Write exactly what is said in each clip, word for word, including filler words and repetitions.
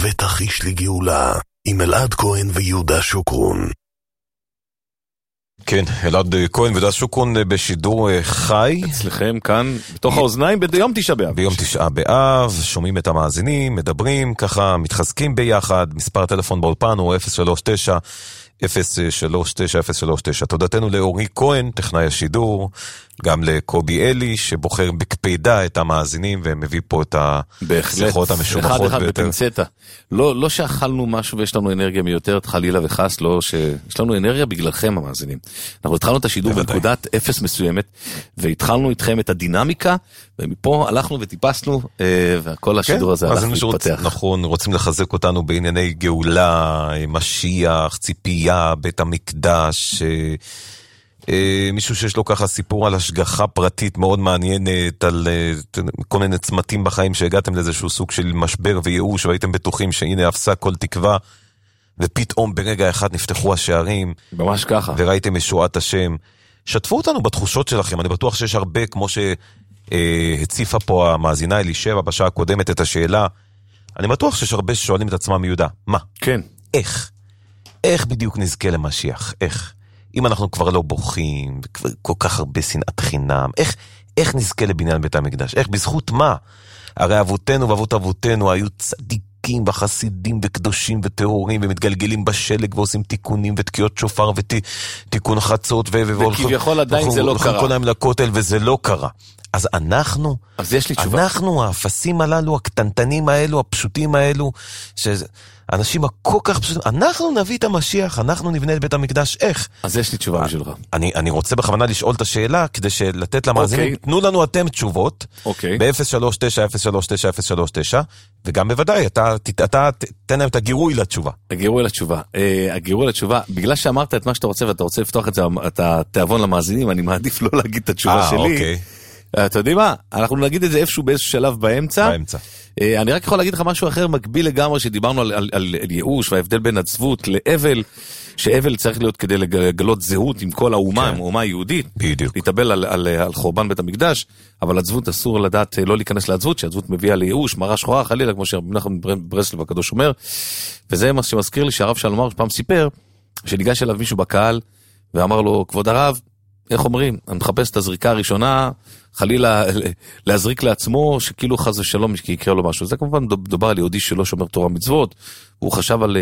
ותחיש לי גאולה, עם אלעד כהן ויהודה שוקרון. כן, אלעד כהן ויהודה שוקרון בשידור חי. אצלכם כאן, בתוך האוזניים, ביום תשעה באב. ביום תשעה באב, שומעים את המאזינים, מדברים ככה, מתחזקים ביחד. מספר הטלפון באולפן הוא אפס שלוש תשע אפס שלוש תשע אפס שלוש תשע. תודתנו לאורי כהן, טכנאי השידור, גם לקובי אלי, שבוחר בקפידה את המאזינים, ומביא פה את השיחות המשומחות. אחד אחד בפינצטה. לא, לא שאכלנו משהו ויש לנו אנרגיה מיותרת, חלילה וחס, לא שיש לנו אנרגיה בגללכם המאזינים. אנחנו התחלנו את השידור בנקודת אפס מסוימת, והתחלנו איתכם את הדינמיקה, ומפה הלכנו וטיפסנו, וכל השידור הזה הלך להתפתח. נכון, רוצים לחזק אותנו בענייני גאולה, משיח, ציפייה, בית המקדש, מישהו שיש לו ככה סיפור על השגחה פרטית מאוד מעניינת, על כל מיני צמתים בחיים שהגעתם לאיזשהו סוג של משבר וייאוש, והייתם בטוחים שהנה אפסה כל תקווה, ופתאום ברגע אחד נפתחו השערים. ממש ככה. וראיתם ישועת השם. שתפו אותנו בתחושות שלכם, אני בטוח שיש הרבה, כמו שהציפה פה המאזינה אלישבע בשעה הקודמת את השאלה, אני בטוח שיש הרבה ששואלים את עצמם מיהודה, מה? כן. איך? איך בדיוק נזכה למשיח? איך? אם אנחנו כבר לא בוכים, וכבר כל כך הרבה שנאת חינם, איך, איך נזכה לבניין בית המקדש? איך, בזכות מה? הרי אבותינו ואבות אבותינו היו צדיקים וחסידים וקדושים וטהורים, ומתגלגלים בשלג ועושים תיקונים ותקיעות שופר ותיקון חצות, וכביכול עדיין זה לא קרה. כל היום לכותל, וזה לא קרה. אז אנחנו, אז יש לי תשובה. אנחנו, האפסים הללו, הקטנטנים האלו, הפשוטים האלו, שאנשים הכל כך פשוטים, אנחנו נביא את המשיח, אנחנו נבנה את בית המקדש, איך? אז יש לי תשובה בשבילך. אני, אני רוצה בכוונה לשאול את השאלה, כדי לתת למאזינים, תנו לנו אתם תשובות, ב-אפס שלוש תשע אפס שלוש תשע אפס שלוש תשע, וגם בוודאי, אתה, אתה תן להם את הגירוי לתשובה. הגירוי לתשובה. הגירוי לתשובה, בגלל שאמרת את מה שאתה רוצה, ואתה רוצה לפתוח את זה, את התיאבון למאזינים, אני מעדיף לא להגיד את התשובה שלי. אתה יודעים מה? אנחנו נגיד את זה איפשהו באיזשהו שלב באמצע. באמצע. אני רק יכול להגיד לך משהו אחר, מקביל לגמרי, שדיברנו על, על, על, על ייאוש, וההבדל בין עצבות לאבל, שאבל צריך להיות כדי לגלות זהות עם כל האומה, עם האומה היהודית. בדיוק. להתאבל על, על, על חורבן בית המקדש, אבל עצבות אסור לדעת, לא להיכנס לעצבות, שעצבות מביאה לייאוש, מראה שחורה, חלילה, כמו שנחמן ברסלב הקדוש אומר. וזה מה שמזכיר לי שהרב שלום פעם סיפר, שניגש אליו מישהו בקהל, ואמר לו, כבוד הרב, איך אומרים? אני מחפש את הזריקה הראשונה, חלילה להזריק לעצמו, שכאילו חס ושלום יקרה לו משהו. זה כמובן דובר על יהודי שלא שומר תורה מצוות, הוא חשב על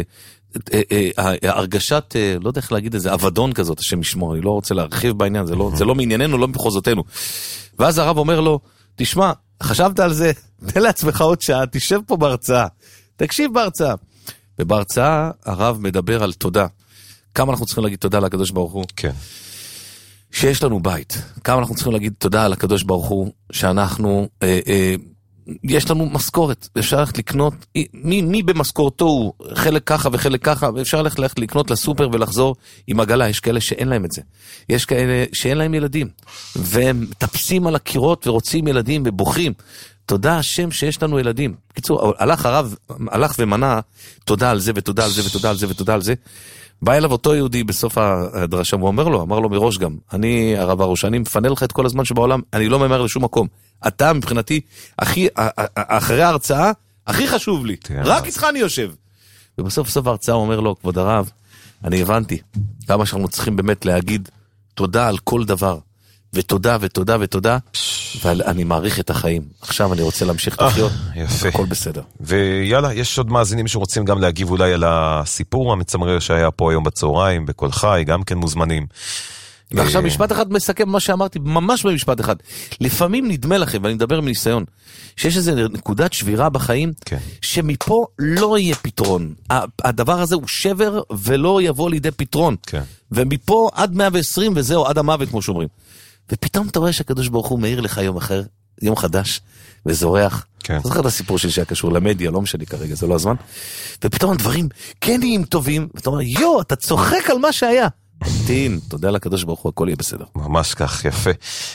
הרגשת, לא יודע איך להגיד איזה, אבדון כזאת, השם ישמור, אני לא רוצה להרחיב בעניין, זה לא, זה לא מענייננו, לא מחוזותינו. ואז הרב אומר לו, תשמע, חשבת על זה, תן לעצמך עוד שעה, תשב פה בהרצאה, תקשיב בהרצאה. ובהרצאה הרב מדבר על תודה. כמה אנחנו צריכים להגיד תודה לקדוש ברוך הוא? כן. שיש לנו בית. כמה אנחנו צריכים להגיד תודה על הקדוש ברוך הוא, שאנחנו, אה, אה, יש לנו משכורת, אפשר ללכת לקנות, מי, מי במשכורתו הוא חלק ככה וחלק ככה, ואפשר ללכת, ללכת לקנות לסופר ולחזור עם עגלה. יש כאלה שאין להם את זה. יש כאלה שאין להם ילדים, והם טפסים על הקירות ורוצים ילדים ובוכים. תודה השם שיש לנו ילדים. בקיצור, הלך הרב, הלך ומנה, תודה על זה ותודה על זה ותודה על זה ותודה על זה. בא אליו אותו יהודי בסוף הדרשה, הוא אומר לו, אמר לו מראש גם, אני הרב הראש, אני מפנה לך את כל הזמן שבעולם, אני לא ממהר לשום מקום. אתה מבחינתי, הכי, אחרי ההרצאה, הכי חשוב לי. רק איתך אני יושב. ובסוף סוף ההרצאה הוא אומר לו, כבוד הרב, אני הבנתי כמה שאנחנו צריכים באמת להגיד תודה על כל דבר. ותודה ותודה ותודה, ואני מעריך את החיים. עכשיו אני רוצה להמשיך לחיות, הכל בסדר. ויאללה, יש עוד מאזינים שרוצים גם להגיב אולי על הסיפור המצמרר שהיה פה היום בצהריים, בכל חי, גם כן מוזמנים. ועכשיו משפט אחד מסכם מה שאמרתי, ממש במשפט אחד. לפעמים נדמה לכם, ואני מדבר מניסיון, שיש איזו נקודת שבירה בחיים, שמפה לא יהיה פתרון. הדבר הזה הוא שבר ולא יבוא לידי פתרון. ומפה עד מאה ועשרים וזהו, עד המוות כמו שאומרים. ופתאום אתה רואה שהקדוש ברוך הוא מאיר לך יום אחר, יום חדש, וזורח. אתה זוכר את הסיפור שלי שהיה קשור למדיה, לא משנה כרגע, זה לא הזמן. ופתאום הדברים כן נהיים טובים, ואתה אומר, יו, אתה צוחק על מה שהיה. תין, תודה לקדוש ברוך הוא, הכל יהיה בסדר. ממש כך, יפה.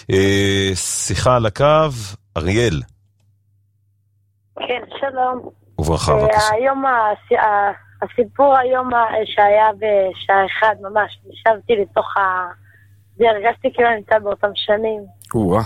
שיחה על הקו, אריאל. כן, שלום. וברכה, בבקשה. היום, הסיפור היום שהיה בשעה אחד, ממש, נשבתי לתוך ה... זה הרגשתי כאילו אני נמצא באותם שנים. וואה.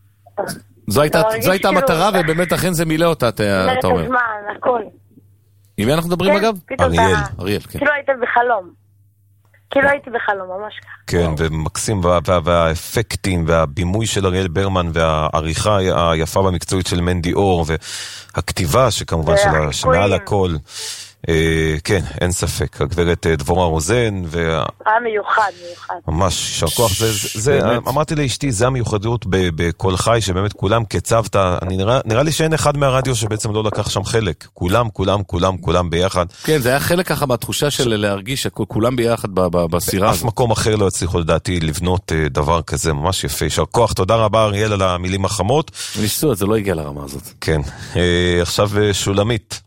זו הייתה המטרה, ובאמת אכן זה מילא אותה, אתה אומר. מילא את הזמן, הכל. עם מי אנחנו מדברים כן, אגב? פתאום אריאל. אתה- אריאל, כן. כאילו היית בחלום. כאילו הייתי בחלום, ממש ככה. כן, ומקסים, וה- וה- והאפקטים, והבימוי של אריאל ברמן, והעריכה היפה והמקצועית של מנדי אור, והכתיבה שכמובן של ה- שמעל הכל. אה, כן, אין ספק. הגברת אה, דבורה רוזן, וה... היה מיוחד, מיוחד. ממש, יישר כוח. זה, זה, זה, באמת. אמרתי לאשתי, זה המיוחדות ב- בכל חי, שבאמת כולם כצוות, אני נראה, נראה לי שאין אחד מהרדיו שבעצם לא לקח שם חלק. כולם, כולם, כולם, כולם ביחד. כן, זה היה חלק ככה מהתחושה של להרגיש שכולם ביחד ב- ב- בסירה אף הזאת. מקום אחר לא הצליחו לדעתי לבנות אה, דבר כזה, ממש יפה. יישר כוח, תודה רבה אריאל על המילים החמות. ניסו, זה לא הגיע לרמה הזאת. כן, אה, עכשיו אה, שולמית.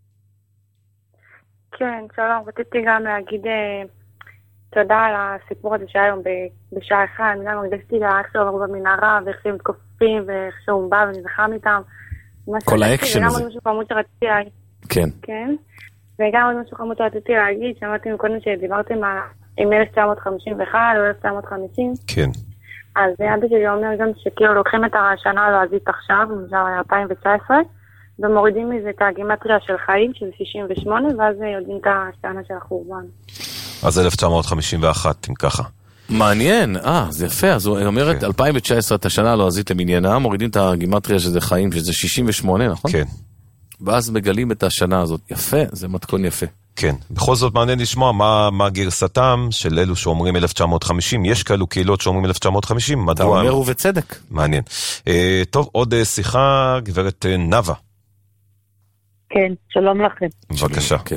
כן, שלום, רציתי גם להגיד אה, תודה על הסיפור הזה שהיה היום ב- בשעה אחת, גם הרגשתי איך שהוא עברו במנהרה, ואיך שהם מתכופפים, ואיך שהוא בא ונלחם איתם. כל האקשן וגם הזה. עוד משהו חמוד שרציתי להגיד, כן. כן, וגם עוד משהו חמוד שרציתי להגיד, שמעתי מקודם שדיברתם על עם אלף תשע מאות חמישים ואחת או אלף תשע מאות וחמישים, כן. אז אבא שלי אומר גם שכאילו לוקחים את השנה הלועזית עכשיו, למשל אלפיים תשע עשרה, ומורידים מזה את הגימטריה של חיים, של שישים ושמונה, ואז יודעים את השנה של החורבן. אז אלף תשע מאות חמישים ואחת, אם ככה. מעניין, אה, זה יפה, אז היא אומרת כן. אלפיים תשע עשרה את השנה הלועזית למניינה, מורידים את הגימטריה שזה חיים, שזה שישים ושמונה, נכון? כן, ואז מגלים את השנה הזאת. יפה, זה מתכון יפה. כן. בכל זאת מעניין לשמוע מה, מה גרסתם של אלו שאומרים אלף תשע מאות חמישים. יש כאלו קהילות שאומרים אלף תשע מאות חמישים, אתה מדוע? אומר ובצדק. מעניין. אה, טוב, עוד אה, שיחה, גברת אה, נאווה. כן, שלום לכם. בבקשה. כן.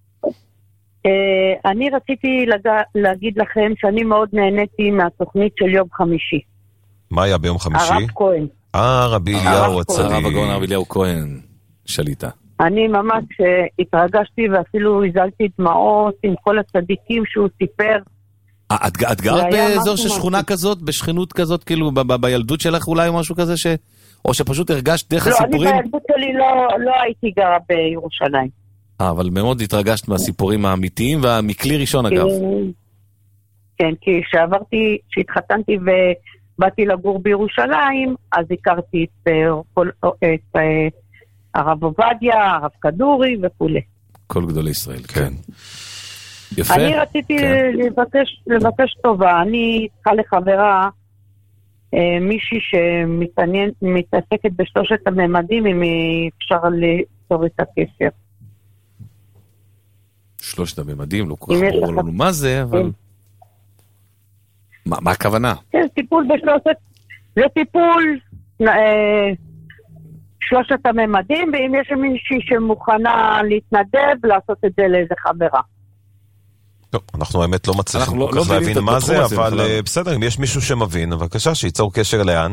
Uh, אני רציתי לג... להגיד לכם שאני מאוד נהניתי מהתוכנית של יום חמישי. מה היה ביום חמישי? הרב כהן. אה, רבי אליהו הרב הצדיק. הרב הגאון הרב אליהו כהן, שליטה. אני ממש uh, התרגשתי ואפילו הזלתי דמעות עם כל הצדיקים שהוא סיפר. אה, את את גרת זה היה באזור משהו של שכונה משהו. כזאת, בשכנות כזאת, כאילו ב- ב- בילדות שלך אולי או משהו כזה, ש... או שפשוט הרגשת דרך לא, אני הסיפורים? בילדות שלי לא, לא הייתי גרה בירושלים. אה, אבל מאוד התרגשת מהסיפורים האמיתיים, והמכלי ראשון אגב. כן, כי כשעברתי, כשהתחתנתי ובאתי לגור בירושלים, אז הכרתי את, אה, כל- את אה, הרב עובדיה, הרב כדורי וכו'. כל גדולי ישראל, כן. כן. יפה. אני רציתי כן. לבקש, לבקש טובה. אני צריכה לחברה אה, מישהי שמתעסקת בשלושת הממדים, אם אפשר ליצור את הקשר. שלושת הממדים, לא כל אם כך יש ברור לך- לנו מה זה, אבל... כן. מה מה הכוונה? כן, טיפול בשלושת, זה טיפול אה, שלושת הממדים, ואם יש מישהי שמוכנה להתנדב, לעשות את זה לאיזה חברה. טוב, אנחנו האמת לא מצליחים אנחנו לא- כל לא כך מבינים להבין את מה התחום זה, הזה אבל בכלל. אה, בסדר, אם יש מישהו שמבין, בבקשה, שייצור קשר לאן.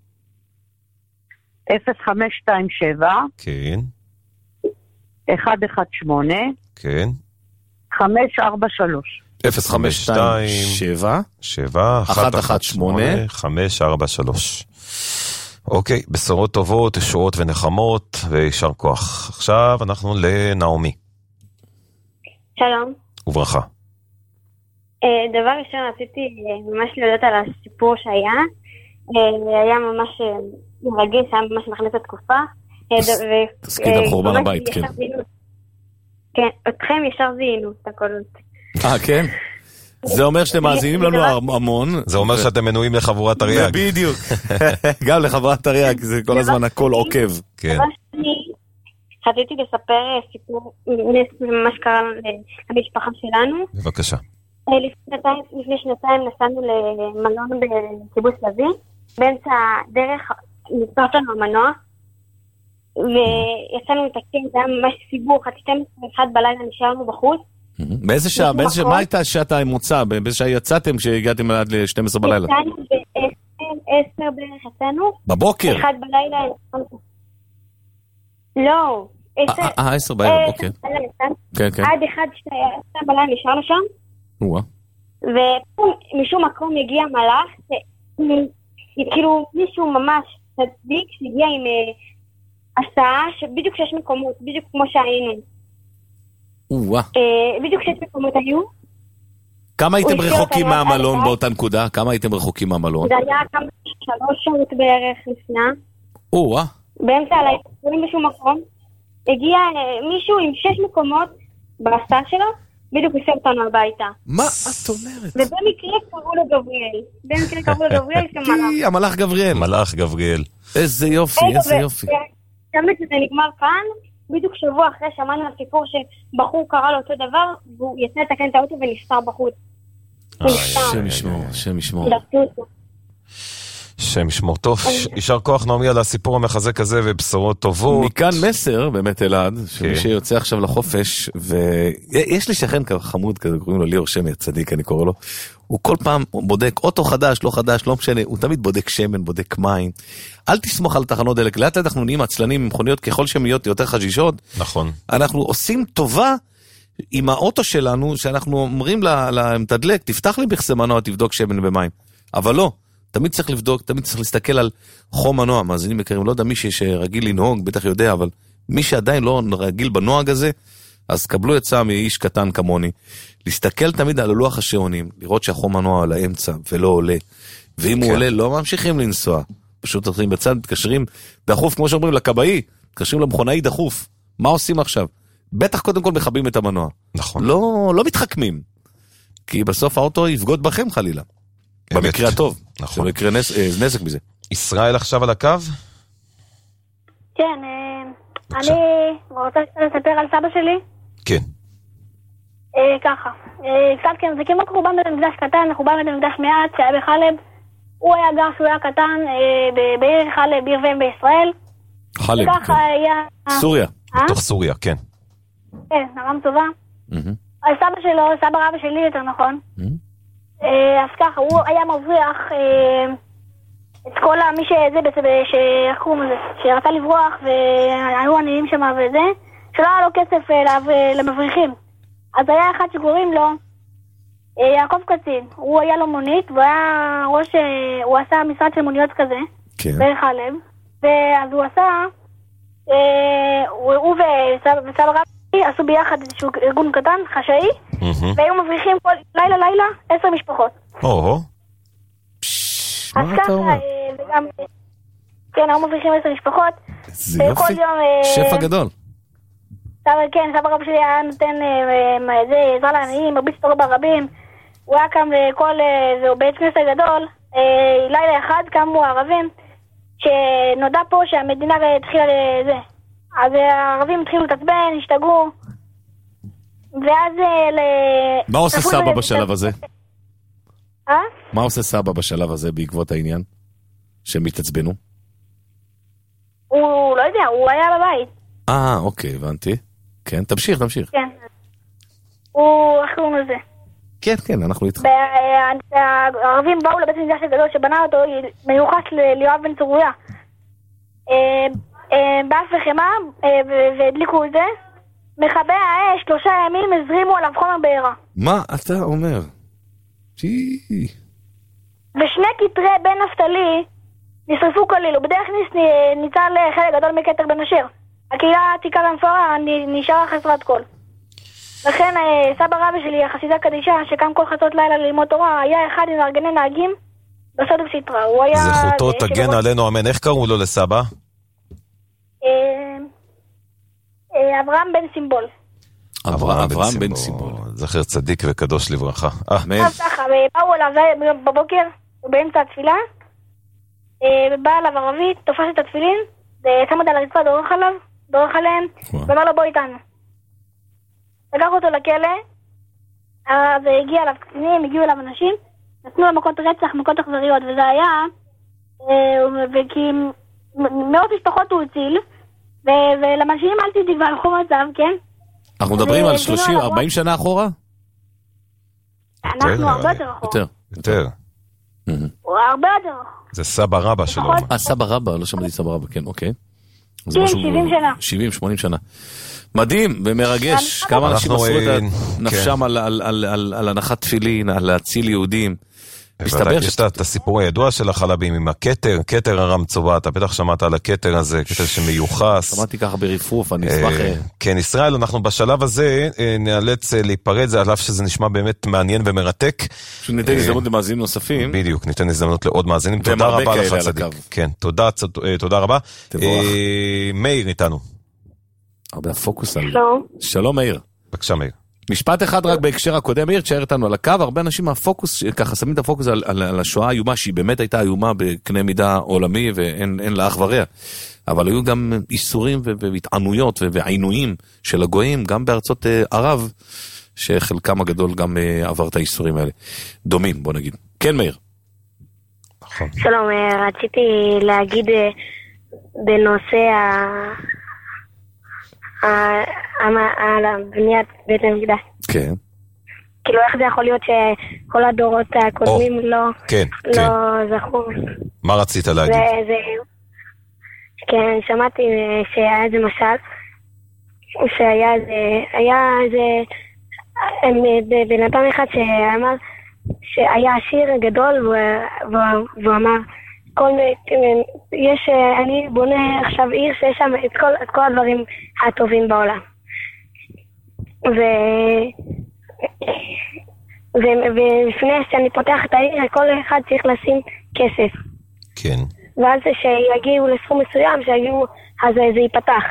אפס חמש שתיים שבע כן, אחת אחת שמונה כן. חמש ארבע שלוש. אפס חמש שתיים שבע שבע, אחת אחת שמונה, חמש ארבע שלוש. אוקיי, בשורות טובות, ישועות ונחמות, וישר כוח. עכשיו אנחנו לנעמי. שלום. וברכה. אה, דבר ראשון, רציתי אה, ממש להודות על הסיפור שהיה. אה, היה ממש אה, מרגש, היה ממש מכניס התקופה. אה, תס- ד- ו- תזכי גם אה, חורבן ממש הבית, ישר כן. זיהינו- כן, אתכם ישר זיהינו את הכל. אה, כן? זה אומר שאתם מאזינים לנו המון. זה אומר שאתם מנויים לחבורת תרי"ג. בדיוק. גם לחברת תרי"ג, זה כל הזמן הכל עוקב. כן. ממש אני רציתי לספר אה, סיפור נס ממש קרה למשפחה שלנו. בבקשה. אה, לפני שנתיים- לפני שנתיים נסענו למלון בקיבוץ לביא. באמצע הדרך נשרף לנו המנוע, ויצאנו לתקן, זה היה ממש סיבוך, עד שתים עשרה ואחת בלילה נשארנו בחוץ. באיזה שעה, באיזה שעה, מה הייתה שעת המוצא? באיזה שעה יצאתם כשהגעתם עד ל-שתים עשרה בלילה? יצאנו ב-עשר בערך יצאנו. בבוקר? אחד בלילה. לא. עשר. אה, אה, עשר בערב, אוקיי. בלילה יצאנו. כן, כן. עד אחד, שתיים בלילה נשארנו שם, וואה. ומשום מקום הגיע מלאך, כאילו מישהו ממש צדיק שהגיע עם אה, הסעה, שבדיוק שש מקומות, בדיוק כמו שהיינו. וואה. אה, בדיוק שש מקומות היו. כמה הייתם הוא השאיר רחוקים אותנו עד מהמלון הבית. באותה נקודה? כמה הייתם רחוקים מהמלון? זה היה כמה שלוש שעות בערך לפני. וואה. באמצע הלילה, לא בשום מקום. הגיע מישהו עם שש מקומות בהסעה שלו, בדיוק הסב אותנו הביתה. מה את אומרת? ובמקרה קראו לו גבריאל. במקרה קראו לו גבריאל שמלאך. המלאך גבריאל. מלאך גבריאל. איזה יופי, איזה יופי. באמת שזה נגמר כאן, בדיוק שבוע אחרי שמענו הסיפור שבחור קרא לו אותו דבר, והוא יצא לתקן את האוטו ונפטר בחוץ. שם ישמור, שם ישמור. שם ישמור. טוב, יישר כוח נעמי על הסיפור המחזק הזה ובשורות טובות. מכאן מסר, באמת אלעד, שמי שיוצא עכשיו לחופש, ויש לי שכן חמוד כזה, קוראים לו ליאור שמי, צדיק אני קורא לו, הוא כל פעם בודק אוטו חדש, לא חדש, לא משנה, הוא תמיד בודק שמן, בודק מים. אל תסמוך על תחנות דלק, לאט לאט אנחנו נהיים עצלנים עם מכוניות ככל שהן להיות יותר חשישות. נכון. אנחנו עושים טובה עם האוטו שלנו, שאנחנו אומרים למתדלק, תפתח לי בכסה מנוע, תבדוק שמן ומים. אבל לא. תמיד צריך לבדוק, תמיד צריך להסתכל על חום הנוע, מאזינים יקרים, לא יודע מי שרגיל לנהוג, בטח יודע, אבל מי שעדיין לא רגיל בנועג הזה, אז קבלו עצה מאיש קטן כמוני, להסתכל תמיד על לוח השעונים, לראות שהחום הנוע על האמצע ולא עולה, ואם כן. הוא עולה לא ממשיכים לנסוע, פשוט הולכים בצד, מתקשרים דחוף, כמו שאומרים, לקבעי, מתקשרים למכונאי דחוף, מה עושים עכשיו? בטח קודם כל מכבים את המנוע. נכון. לא, לא מתחכמים, כי בסוף האוטו יפגוד בכם חלילה. במקרה הטוב, נכון. שלא יקרה נזק מזה. ישראל עכשיו על הקו? כן, אני רוצה לספר על סבא שלי. כן. ככה, קצת כן, זה כמו קורבן בית המקדש קטן, אנחנו באים בית המקדש מעט, שהיה בחלב, הוא היה גר שהוא היה קטן בעיר חלב, בעיר ואם בישראל. חלב, כן. סוריה. בתוך סוריה, כן. כן, נרם טובה. אז סבא שלו, סבא רבא שלי יותר נכון. אז ככה, הוא היה מבריח את כל מי שזה, שאחרום הזה, שרצה לברוח והיו עניים שם וזה, שלא היה לו כסף למבריחים. אז היה אחד שקוראים לו יעקב קצין, הוא היה לו מונית, והוא היה ראש, הוא עשה משרד של מוניות כזה, בערך הלב, ואז הוא עשה, הוא וסבא רבי עשו ביחד איזשהו ארגון קטן, חשאי, והיו מבריחים כל לילה לילה עשר משפחות. או-הו. מה אתה אומר? וגם, כן, היו מבריחים עשר משפחות. זה יופי. שפע גדול. כן, סבא רב שלי היה נותן עזרה לעניים, מרביץ תורה ברבים. הוא היה קם לכל, זהו בית כנסת גדול, לילה אחד קמו הערבים, שנודע פה שהמדינה התחילה לזה. אז הערבים התחילו להתעצבן, השתגעו. ואז ל... מה עושה סבא בשלב הזה? אה? מה עושה סבא בשלב הזה בעקבות העניין? שהם התעצבנו? הוא לא יודע, הוא היה בבית. אה, אוקיי, הבנתי. כן, תמשיך, תמשיך. כן. הוא, איך קוראים לזה? כן, כן, אנחנו איתך. הערבים באו לבית המקדש הגדול שבנה אותו, מיוחס ליואב בן צרויה. באף וחמה, והדליקו את זה. מכבי האש, שלושה ימים הזרימו עליו חומר בעירה. מה אתה אומר? ושני קטרי בן נפתלי נשרפו כליל, ובדרך ניצל חלק גדול מקטר בן אשר. הקהילה העתיקה והמפוארה נשארה חסרת כל. לכן סבא רבא שלי, החסידה קדישה, שקם כל חצות לילה ללמוד תורה, היה אחד עם מארגני נהגים בסוד וסתרה. זכותו תגן עלינו אמן. איך קראו לו לסבא? אברהם בן סימבול. אברהם בן סימבול. זכר צדיק וקדוש לברכה. אז ככה, באו אליו בבוקר, באמצע התפילה, בא אליו ערבי, תופס את התפילין, שם אותה על הרצפה, דורך עליו, דורך עליהם, ואמר לו בוא איתנו. לקח אותו לכלא, אז הגיע אליו קצינים, הגיעו אליו אנשים, נתנו לו מכות רצח, מכות אכזריות, וזה היה, וכי מאות משפחות הוא הציל, ולמשיעים אל תדעי והלכו מצב, כן? אנחנו מדברים על שלושים ארבעים שנה אחורה? אנחנו הרבה יותר אחורה. יותר. יותר. הוא הרבה יותר. זה סבא רבא שלו. אה, סבא רבא, לא שמעתי סבא רבא, כן, אוקיי. כן, שבעים שנה. שבעים, שמונים שנה. מדהים ומרגש. כמה אנשים עשו את נפשם על הנחת תפילין, על להציל יהודים. יש את הסיפור הידוע של החלבים עם הכתר, כתר הרמצובה, אתה בטח שמעת על הכתר הזה, כתר שמיוחס. שמעתי ככה ברפרוף, אני אשמח. כן, ישראל, אנחנו בשלב הזה נאלץ להיפרד, זה עליו שזה נשמע באמת מעניין ומרתק. ניתן הזדמנות למאזינים נוספים. בדיוק, ניתן הזדמנות לעוד מאזינים. תודה רבה לך צדיק. כן, תודה רבה. מאיר איתנו. הרבה הפוקוס על... שלום. שלום מאיר. בבקשה מאיר. משפט אחד רק בהקשר הקודם, מאיר, תשאר איתנו על הקו, הרבה אנשים מהפוקוס, ככה שמים את הפוקוס על, על, על השואה האיומה, שהיא באמת הייתה איומה בקנה מידה עולמי, ואין אין לה אח ורע. אבל היו גם איסורים והתענויות ועינויים של הגויים, גם בארצות ערב, שחלקם הגדול גם עבר את האיסורים האלה. דומים, בוא נגיד. כן, מאיר. שלום, רציתי להגיד בנושא על בניית בית המקדש. כן. כאילו איך זה יכול להיות שכל הדורות הקודמים לא זכו. מה רצית להגיד? כן, שמעתי שהיה איזה משל, שהיה איזה, היה איזה בן אדם אחד שאמר שהיה עשיר גדול, והוא אמר, יש, אני בונה עכשיו עיר שיש שם את כל, את כל הדברים הטובים בעולם. ו... ו... ולפני שאני פותח את העיר, כל אחד צריך לשים כסף. כן. ואז שיגיעו לסכום מסוים, שיגיעו, אז זה ייפתח.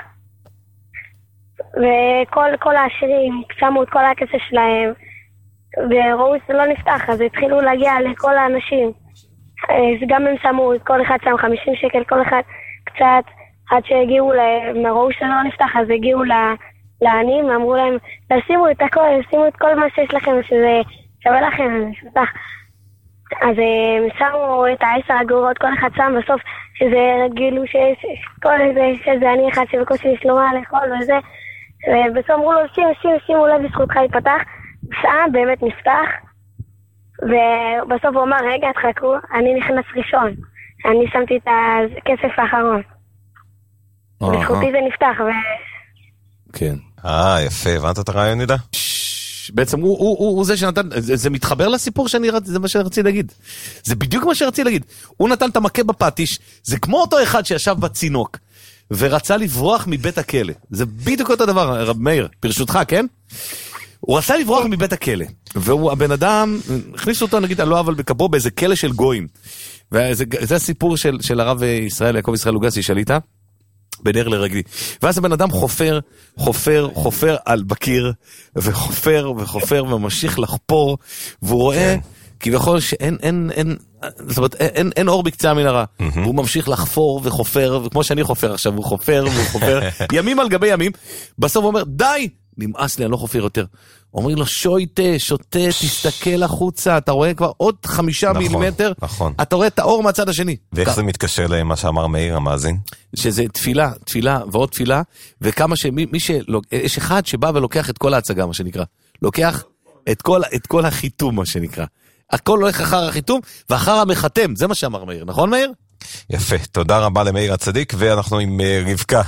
וכל כל העשירים שמו את כל הכסף שלהם, וראו שזה לא נפתח, אז התחילו להגיע לכל האנשים. אז גם הם שמו, כל אחד שם חמישים שקל, כל אחד קצת, עד שהגיעו, ראו שזה לא נפתח, אז הגיעו לעניים, אמרו להם, תשימו את הכל, תשימו את כל מה שיש לכם, שזה שווה לכם, זה נפתח. אז הם שמו את העשר אגורות, כל אחד שם בסוף, שזה גילו שכל איזה, שזה אני אחד שבקושי יש לו מה לאכול וזה, ובסוף אמרו לו, שימו, שימו, שימו לב, בזכותך ייפתח, שעה באמת נפתח, ובסוף הוא אמר, רגע, תחכו, אני נכנס ראשון, אני שמתי את הכסף האחרון, בזכותי זה נפתח, ו... כן. אה, יפה, הבנת את הרעיון, נידה? בעצם הוא, הוא, הוא, הוא זה שנתן, זה, זה מתחבר לסיפור שאני רצ, זה מה שרציתי להגיד. זה בדיוק מה שרציתי להגיד. הוא נתן את המכה בפטיש, זה כמו אותו אחד שישב בצינוק, ורצה לברוח מבית הכלא. זה בדיוק אותו דבר, רב מאיר, ברשותך, כן? הוא רצה לברוח מבית הכלא, והוא, הבן אדם, הכניסו אותו, נגיד, על לא אבל בכבו, באיזה כלא של גויים. וזה זה הסיפור של, של הרב ישראל, יעקב ישראל לוגסי, שליטה. בנר לרגלי. ואז הבן אדם חופר, חופר, חופר על בקיר, וחופר וחופר וממשיך לחפור, והוא רואה כביכול שאין, אין, אין, זאת אומרת, אין, אין אור בקצה המנהרה. והוא ממשיך לחפור וחופר, וכמו שאני חופר עכשיו, הוא חופר וחופר, ימים על גבי ימים, בסוף הוא אומר, די, נמאס לי, אני לא חופר יותר. אומרים לו, שויטה, שוטה, תסתכל החוצה, אתה רואה כבר עוד חמישה מילימטר, אתה רואה את האור מהצד השני. ואיך זה מתקשר למה שאמר מאיר המאזין? שזה תפילה, תפילה ועוד תפילה, וכמה שמי, מי שלוק, יש אחד שבא ולוקח את כל ההצגה, מה שנקרא. לוקח את כל, את כל החיתום, מה שנקרא. הכל הולך אחר החיתום, ואחר המחתם, זה מה שאמר מאיר, נכון מאיר? יפה, תודה רבה למאיר הצדיק, ואנחנו עם רבקה.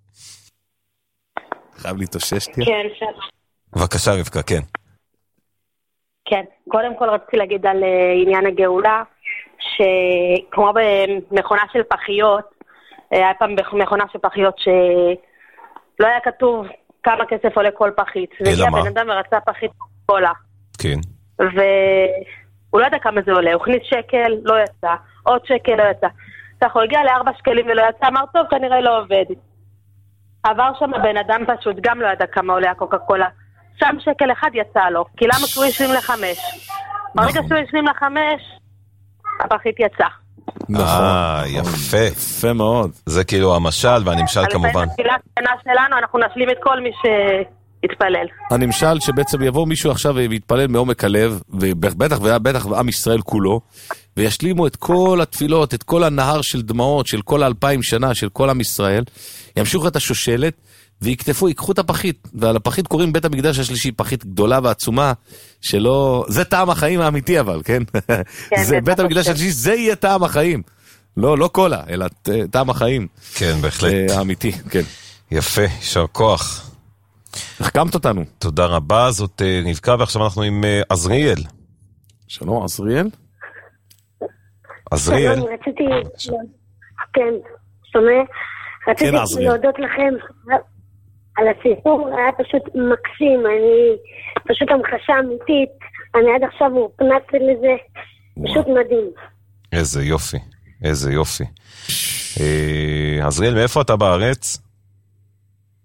חייב להתאושש, תהיה? כן, שלום. בבקשה רבקה, כן. כן, קודם כל רציתי להגיד על עניין הגאולה, שכמו במכונה של פחיות, היה פעם במכונה של פחיות שלא היה כתוב כמה כסף עולה כל פחית. אלא מה? בן אדם ורצה פחית קולה. כן. והוא לא ידע כמה זה עולה, הוא הכניס שקל, לא יצא, עוד שקל, לא יצא. ככה הוא הגיע לארבע שקלים ולא יצא, אמר טוב, כנראה לא עובד. עבר שם בן אדם פשוט, גם לא ידע כמה עולה הקוקה קולה. שם שקל אחד יצא לו, כי למה שהוא ישלים לחמש? ברגע שהוא ישלים לחמש, הפחית יצא. אה, יפה. יפה מאוד. זה כאילו המשל והנמשל כמובן. על התפילה הקטנה שלנו, אנחנו נשלים את כל מי שיתפלל. הנמשל שבעצם יבוא מישהו עכשיו ויתפלל מעומק הלב, ובטח ובטח עם ישראל כולו, וישלימו את כל התפילות, את כל הנהר של דמעות, של כל האלפיים שנה, של כל עם ישראל, ימשיכו את השושלת, ויקטפו, ייקחו את הפחית, ועל הפחית קוראים בית המקדש השלישי, פחית גדולה ועצומה, שלא, זה טעם החיים האמיתי אבל, כן? זה בית המקדש השלישי, זה יהיה טעם החיים. לא, לא קולה, אלא טעם החיים. כן, בהחלט. האמיתי, כן. יפה, יישר כוח. החכמת אותנו. תודה רבה, זאת רבקה, ועכשיו אנחנו עם עזריאל. שלום, עזריאל. עזריאל. שלום, רציתי, כן, שומע, רציתי להודות לכם על הסיפור, היה פשוט מקסים, אני פשוט המחשה אמיתית, אני עד עכשיו הופנצתי לזה, פשוט מדהים. איזה יופי, איזה יופי. עזריאל, מאיפה אתה בארץ?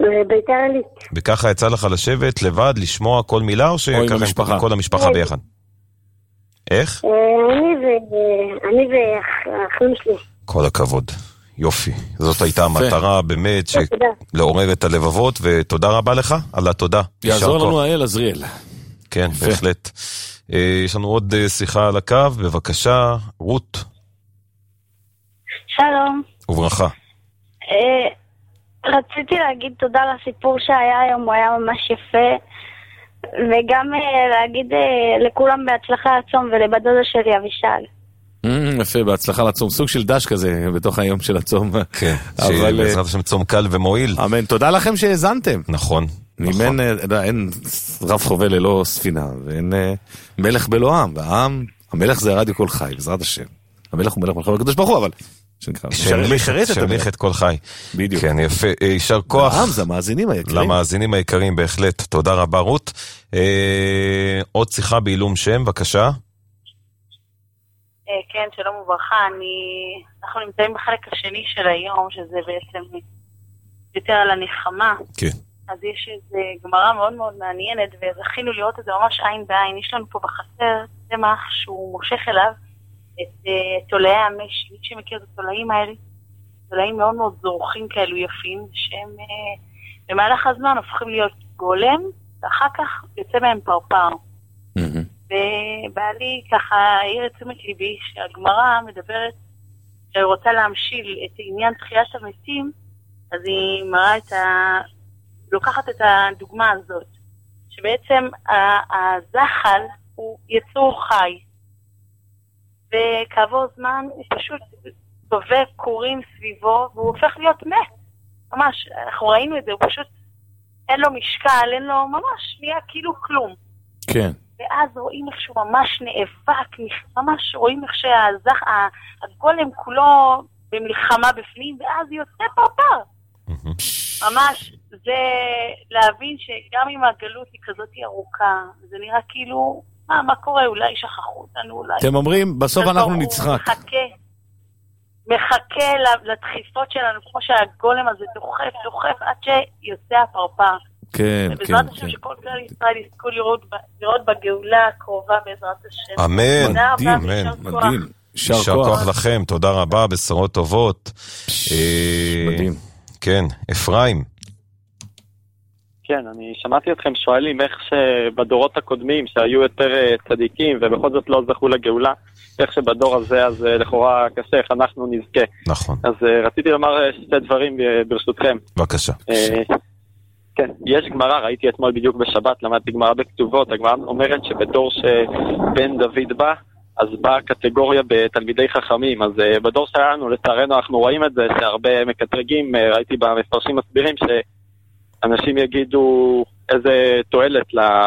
ביתר עילית. וככה יצא לך לשבת לבד, לשמוע כל מילה, או שככה כל המשפחה ביחד? איך? אני והאחים שלי. כל הכבוד. יופי. זאת הייתה המטרה באמת, לעורר את הלבבות, ותודה רבה לך על התודה. יעזור לנו האל עזריאל. כן, בהחלט. יש לנו עוד שיחה על הקו, בבקשה, רות. שלום. וברכה. רציתי להגיד תודה לסיפור שהיה היום, הוא היה ממש יפה, וגם להגיד לכולם בהצלחה לצום, ולבת דודה שלי אבישג. יפה, בהצלחה לצום, סוג של דש כזה בתוך היום של הצום. כן, שבעזרת השם צום קל ומועיל. אמן, תודה לכם שהאזנתם. נכון. אם אין רב חובל ללא ספינה, ואין מלך בלא עם, והעם, המלך זה הרדיו כל חי, בעזרת השם. המלך הוא מלך מלך הקדוש ברוך הוא, אבל שרליך את כל חי. בדיוק. כן, יפה. יישר כוח. העם זה המאזינים היקרים. למאזינים היקרים, בהחלט. תודה רבה, רות. עוד שיחה בעילום שם, בבקשה. כן, שלום וברכה. אנחנו נמצאים בחלק השני של היום, שזה בעצם יותר על הנחמה. כן. אז יש איזו גמרא מאוד מאוד מעניינת, וזכינו לראות את זה ממש עין בעין. יש לנו פה בחצר צמח שהוא מושך אליו את תולעי המשי. מי שמכיר את התולעים האלה, תולעים מאוד מאוד זורחים כאלו יפים, שהם במהלך הזמן הופכים להיות גולם, ואחר כך יוצא מהם פרפר. ובעלי ככה העיר את תשומת ליבי שהגמרא מדברת שהיא רוצה להמשיל את עניין תחיית המתים, אז היא מראה את ה... לוקחת את הדוגמה הזאת, שבעצם הזחל הוא יצור חי, וכעבור זמן הוא פשוט טובע קורים סביבו, והוא הופך להיות מת. ממש, אנחנו ראינו את זה, הוא פשוט אין לו משקל, אין לו ממש, נהיה כאילו כלום. כן. ואז רואים איך שהוא ממש נאבק, ממש רואים איך שהגולם כולו במלחמה בפנים, ואז יוצא פרפר. ממש, זה להבין שגם אם הגלות היא כזאת ארוכה, זה נראה כאילו, מה, מה קורה? אולי שכחו אותנו, אולי... אתם אומרים, בסוף אנחנו נצחק. מחכה, מחכה לדחיפות שלנו, כמו שהגולם הזה דוחף, דוחף, עד שיוצא הפרפר. כן, כן. ובעזרת השם שכל כלל ישראל יזכו לראות בגאולה הקרובה בעזרת השם. אמן, מדהים, מדהים. יישר כוח לכם, תודה רבה, בשורות טובות. מדהים. כן, אפרים. כן, אני שמעתי אתכם שואלים איך שבדורות הקודמים שהיו יותר צדיקים ובכל זאת לא זכו לגאולה, איך שבדור הזה אז לכאורה קשה, איך אנחנו נזכה. נכון. אז רציתי לומר שתי דברים ברשותכם. בבקשה. כן, יש גמרא, ראיתי אתמול בדיוק בשבת, למדתי גמרא בכתובות, הגמרא אומרת שבדור שבן דוד בא, אז באה קטגוריה בתלמידי חכמים, אז בדור שלנו, לצערנו, אנחנו רואים את זה, שהרבה מקטרגים, ראיתי במפרשים מסבירים, שאנשים יגידו איזה תועלת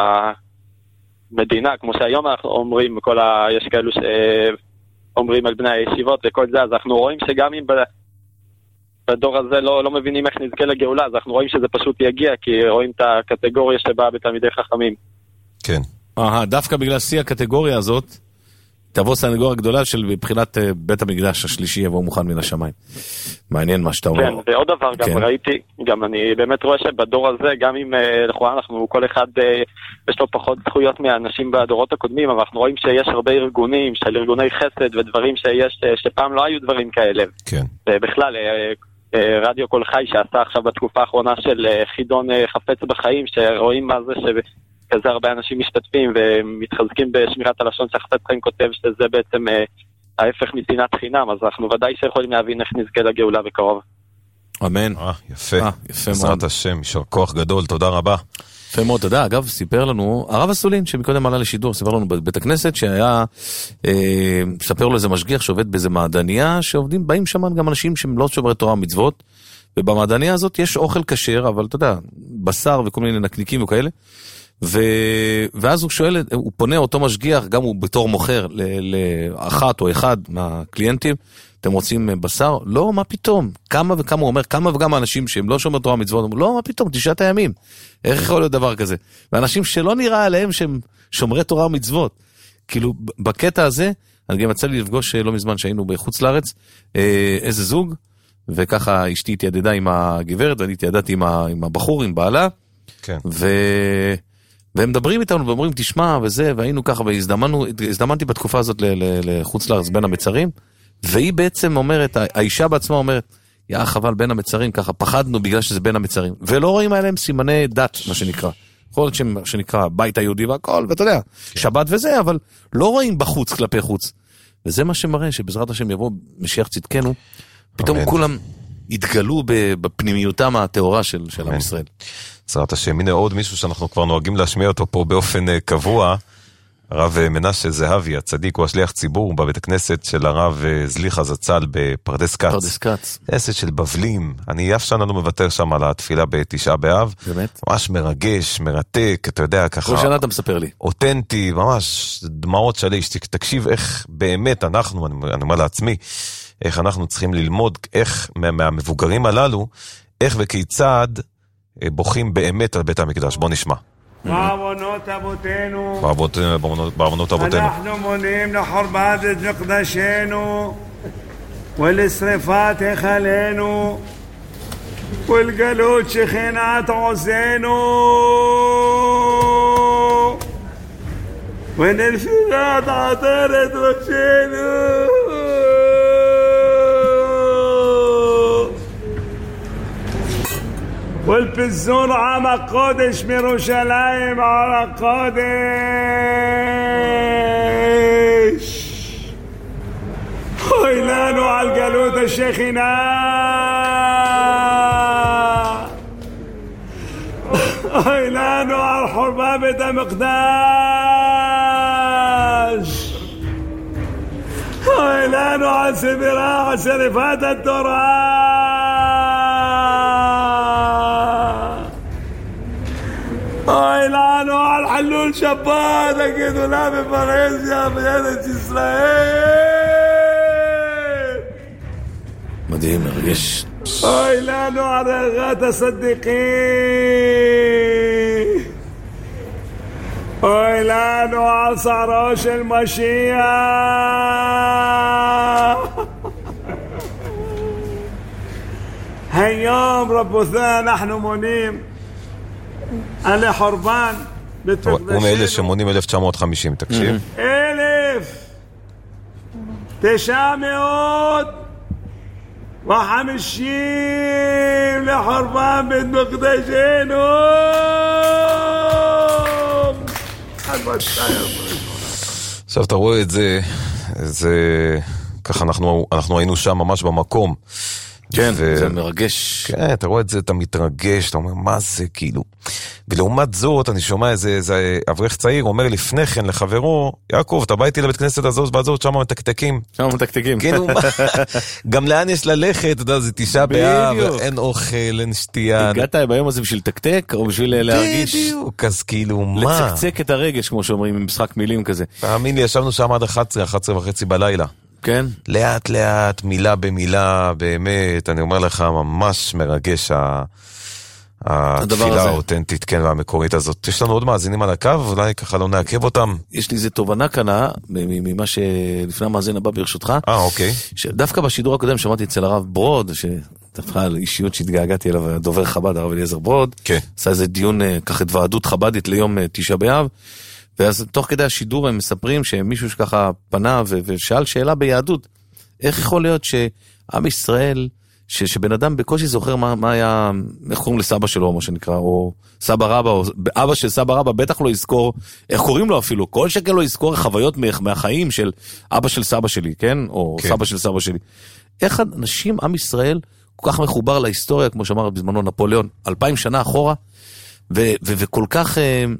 למדינה, כמו שהיום אנחנו אומרים, כל ה... יש כאלו שאומרים על בני הישיבות וכל זה, אז אנחנו רואים שגם אם בדור הזה לא, לא מבינים איך נזכה לגאולה, אז אנחנו רואים שזה פשוט יגיע, כי רואים את הקטגוריה שבאה בתלמידי חכמים. כן. אה, דווקא בגלל שיא הקטגוריה הזאת, תבוא סנגוריה גדולה של מבחינת בית המקדש השלישי יבוא מוכן מן השמיים. מעניין מה שאתה אומר. כן, ועוד דבר גם כן. ראיתי, גם אני באמת רואה שבדור הזה, גם אם לכאורה אנחנו, כל אחד יש לו פחות זכויות מהאנשים בדורות הקודמים, אבל אנחנו רואים שיש הרבה ארגונים, של ארגוני חסד ודברים שיש, שפעם לא היו דברים כאלה. כן. ובכלל, רדיו כל חי שעשה עכשיו בתקופה האחרונה של חידון חפץ בחיים, שרואים מה זה ש... כזה הרבה אנשים משתתפים ומתחזקים בשמירת הלשון שהחפץ חיים כותב שזה בעצם אה, ההפך משנאת חינם, אז אנחנו ודאי שיכולים להבין איך נזכה לגאולה בקרוב. אמן. אה, יפה. אה, יפה מאוד. בעזרת השם, יישר כוח גדול, תודה רבה. יפה מאוד, תודה. אגב, סיפר לנו, הרב אסולין, שמקודם עלה לשידור, סיפר לנו בבית הכנסת, שהיה, אה, ספר לו איזה משגיח שעובד באיזה מעדניה, שעובדים, באים שם גם אנשים שהם לא שומרי תורה ומצוות, ובמעדניה הזאת יש אוכל כשר, אבל אתה יודע, בשר וכל מיני נקניקים וכאלה, ו... ואז הוא שואל, הוא פונה אותו משגיח, גם הוא בתור מוכר, לאחת או אחד מהקליינטים, אתם רוצים בשר? לא, מה פתאום? כמה וכמה, הוא אומר, כמה וכמה אנשים שהם לא שומרים תורה מצוות, אומרים, לא, מה פתאום, תשעת הימים. איך יכול להיות דבר כזה? ואנשים שלא נראה עליהם שהם שומרי תורה ומצוות. כאילו, בקטע הזה, אני גם יצא לי לפגוש לא מזמן שהיינו בחוץ לארץ, איזה זוג, וככה אשתי התיידדה עם הגברת, ואני התיידדתי עם, ה, עם הבחור, עם בעלה, כן. ו... והם מדברים איתנו ואומרים תשמע וזה, והיינו ככה, והזדמנתי בתקופה הזאת לחוץ לארץ בין המצרים, והיא בעצם אומרת, האישה בעצמה אומרת, יא חבל בין המצרים, ככה פחדנו בגלל שזה בין המצרים, ולא רואים עליהם סימני דת, מה שנקרא. יכול להיות שנקרא בית היהודי והכל, ואתה יודע, שבת וזה, אבל לא רואים בחוץ כלפי חוץ. וזה מה שמראה שבעזרת השם יבוא משיח צדקנו, פתאום כולם התגלו בפנימיותם הטהורה של עם ישראל. בעזרת השם, הנה עוד מישהו שאנחנו כבר נוהגים להשמיע אותו פה באופן קבוע, הרב מנשה זהבי, הצדיק, הוא השליח ציבור בבית הכנסת של הרב זליחה זצ"ל בפרדס כץ. פרדס כץ. כנסת של בבלים. אני אף שנה לא מוותר שם על התפילה בתשעה באב. באמת? ממש מרגש, מרתק, אתה יודע, ככה... כל שנה אתה מספר לי. אותנטי, ממש דמעות שלי. תקשיב איך באמת אנחנו, אני, אני אומר לעצמי, איך אנחנו צריכים ללמוד, איך מהמבוגרים הללו, איך וכיצד בוכים באמת על בית המקדש. בוא נשמע. בעוונות אבותינו, בעוונות אבותינו, אנחנו מונים לחורבן בית מקדשנו ולשריפת היכלנו ולגלות שכינת עוזנו ונפירת עטרת ראשנו والبزون عام قادش מירושלים על הקודש אוי לנו על גלות השכינה אוי לנו על חורבן בית המקדש אוי לנו על סבירה על שריפת התורה אוי לנו על חלול שבת הגדולה בפרהסיה בארץ ישראל מדהים, מרגש אוי לנו על רגעת הסדיקים אוי לנו על שערו של משיח היום רבותיי אנחנו מונים על החורבן הוא מאלה שמונים אלף תשע מאות וחמישים, תקשיב. אלף תשע מאות וחמישים לחורבן בית מקדשנו. עכשיו אתה רואה את זה, זה ככה אנחנו אנחנו היינו שם ממש במקום. כן, ו... זה מרגש. כן, אתה רואה את זה, אתה מתרגש, אתה אומר, מה זה, כאילו. ולעומת זאת, אני שומע איזה, איזה אברך צעיר, אומר לפני כן לחברו, יעקב, אתה בא איתי לבית כנסת הזאת, והזאת, שם מתקתקים. שם מתקתקים. כאילו, גם לאן יש ללכת, אתה יודע, זה תשעה באב, אין אוכל, אין שתייה. הגעת ביום הזה בשביל תקתק, או בשביל להרגיש? בדיוק, אז כאילו, מה? לצקצק את הרגש, כמו שאומרים, עם משחק מילים כזה. תאמין לי, ישבנו שם עד אחת עשרה, אחת עשרה וחצי בלילה. כן? לאט לאט, מילה במילה, באמת, אני אומר לך, ממש מרגש התפילה האותנטית, כן, והמקורית הזאת. יש לנו עוד מאזינים על הקו, אולי ככה לא נעכב אותם. יש לי איזה תובנה קנה, ממה שלפני המאזין הבא ברשותך. אה, אוקיי. שדווקא בשידור הקודם שמעתי אצל הרב ברוד, שדווקא על אישיות שהתגעגעתי אליו, הדובר חב"ד, הרב אליעזר ברוד. כן. עשה איזה דיון, ככה התוועדות חב"דית ליום תשעה באב. ואז תוך כדי השידור הם מספרים שמישהו שככה פנה ו- ושאל שאלה ביהדות, איך יכול להיות שעם ישראל, ש- שבן אדם בקושי זוכר מה, מה היה, איך קוראים לסבא שלו, מה שנקרא, או סבא רבא, או אבא של סבא רבא, בטח לא יזכור, איך קוראים לו אפילו, כל שקל לא יזכור חוויות מהחיים של אבא של סבא שלי, כן? או כן. סבא של סבא שלי. איך אנשים, עם ישראל, כל כך מחובר להיסטוריה, כמו שאמר בזמנו נפוליאון, אלפיים שנה אחורה, ו- ו- וכל כך...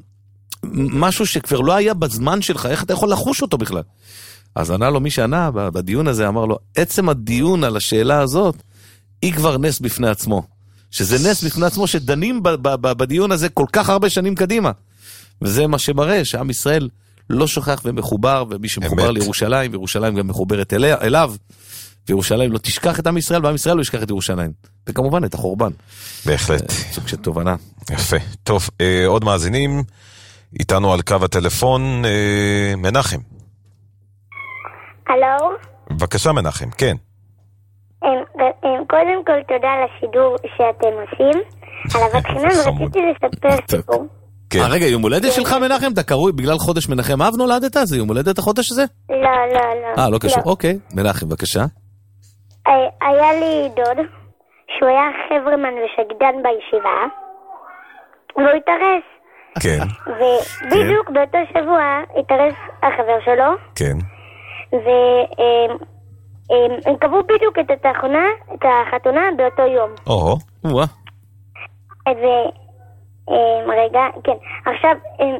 משהו שכבר לא היה בזמן שלך, איך אתה יכול לחוש אותו בכלל? אז ענה לו מי שענה בדיון הזה, אמר לו, עצם הדיון על השאלה הזאת, היא כבר נס בפני עצמו. שזה נס בפני עצמו שדנים בדיון הזה כל כך הרבה שנים קדימה. וזה מה שמראה שעם ישראל לא שוכח ומחובר, ומי שמחובר לירושלים, וירושלים גם מחוברת אליו, וירושלים לא תשכח את עם ישראל, ועם ישראל לא ישכח את ירושלים. וכמובן את החורבן. בהחלט. סוג של תובנה. יפה. טוב, עוד מאזינים. איתנו על קו הטלפון, אה, מנחם. הלו? בבקשה מנחם, כן. קודם כל תודה על השידור שאתם עושים, על אהבת חינם, ורציתי לספר סיפור. אה, רגע, יום הולדת שלך מנחם? אתה קרוי בגלל חודש מנחם אב נולדת? זה יום הולדת החודש הזה? לא, לא, לא. אה, לא קשור. אוקיי, מנחם, בבקשה. היה לי דוד, שהוא היה חברמן ושקדן בישיבה, והוא התארס. כן. ובדיוק באותו שבוע התארס החבר שלו. כן. והם קבעו בדיוק את התחתונה, את החתונה באותו יום. או, וואה. רגע, כן. עכשיו,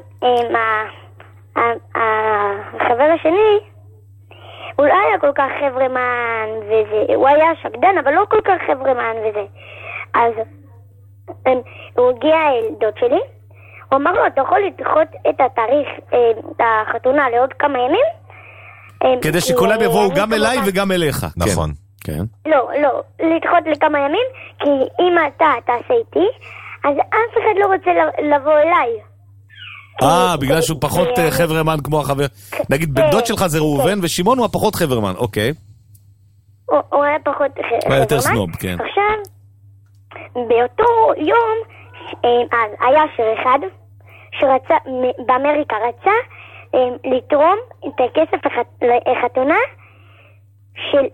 החבר השני, הוא לא היה כל כך חברמן וזה, הוא היה שקדן, אבל לא כל כך חברמן וזה. אז הוא הגיע אל דוד שלי, הוא אמר לו, אתה יכול לדחות את התאריך, את החתונה לעוד כמה ימים? כדי שכולם יבואו גם אליי וגם אליך. נכון. לא, לא, לדחות לכמה ימים, כי אם אתה תעשה איתי, אז אף אחד לא רוצה לבוא אליי. אה, בגלל שהוא פחות חברמן כמו החבר. נגיד, בן דוד שלך זה ראובן, ושמעון הוא הפחות חברמן, אוקיי. הוא היה פחות חברמן. הוא היה יותר סנוב, כן. עכשיו, באותו יום, אז היה שיר אחד, שרצה, באמריקה רצה, לתרום את הכסף לחתונה של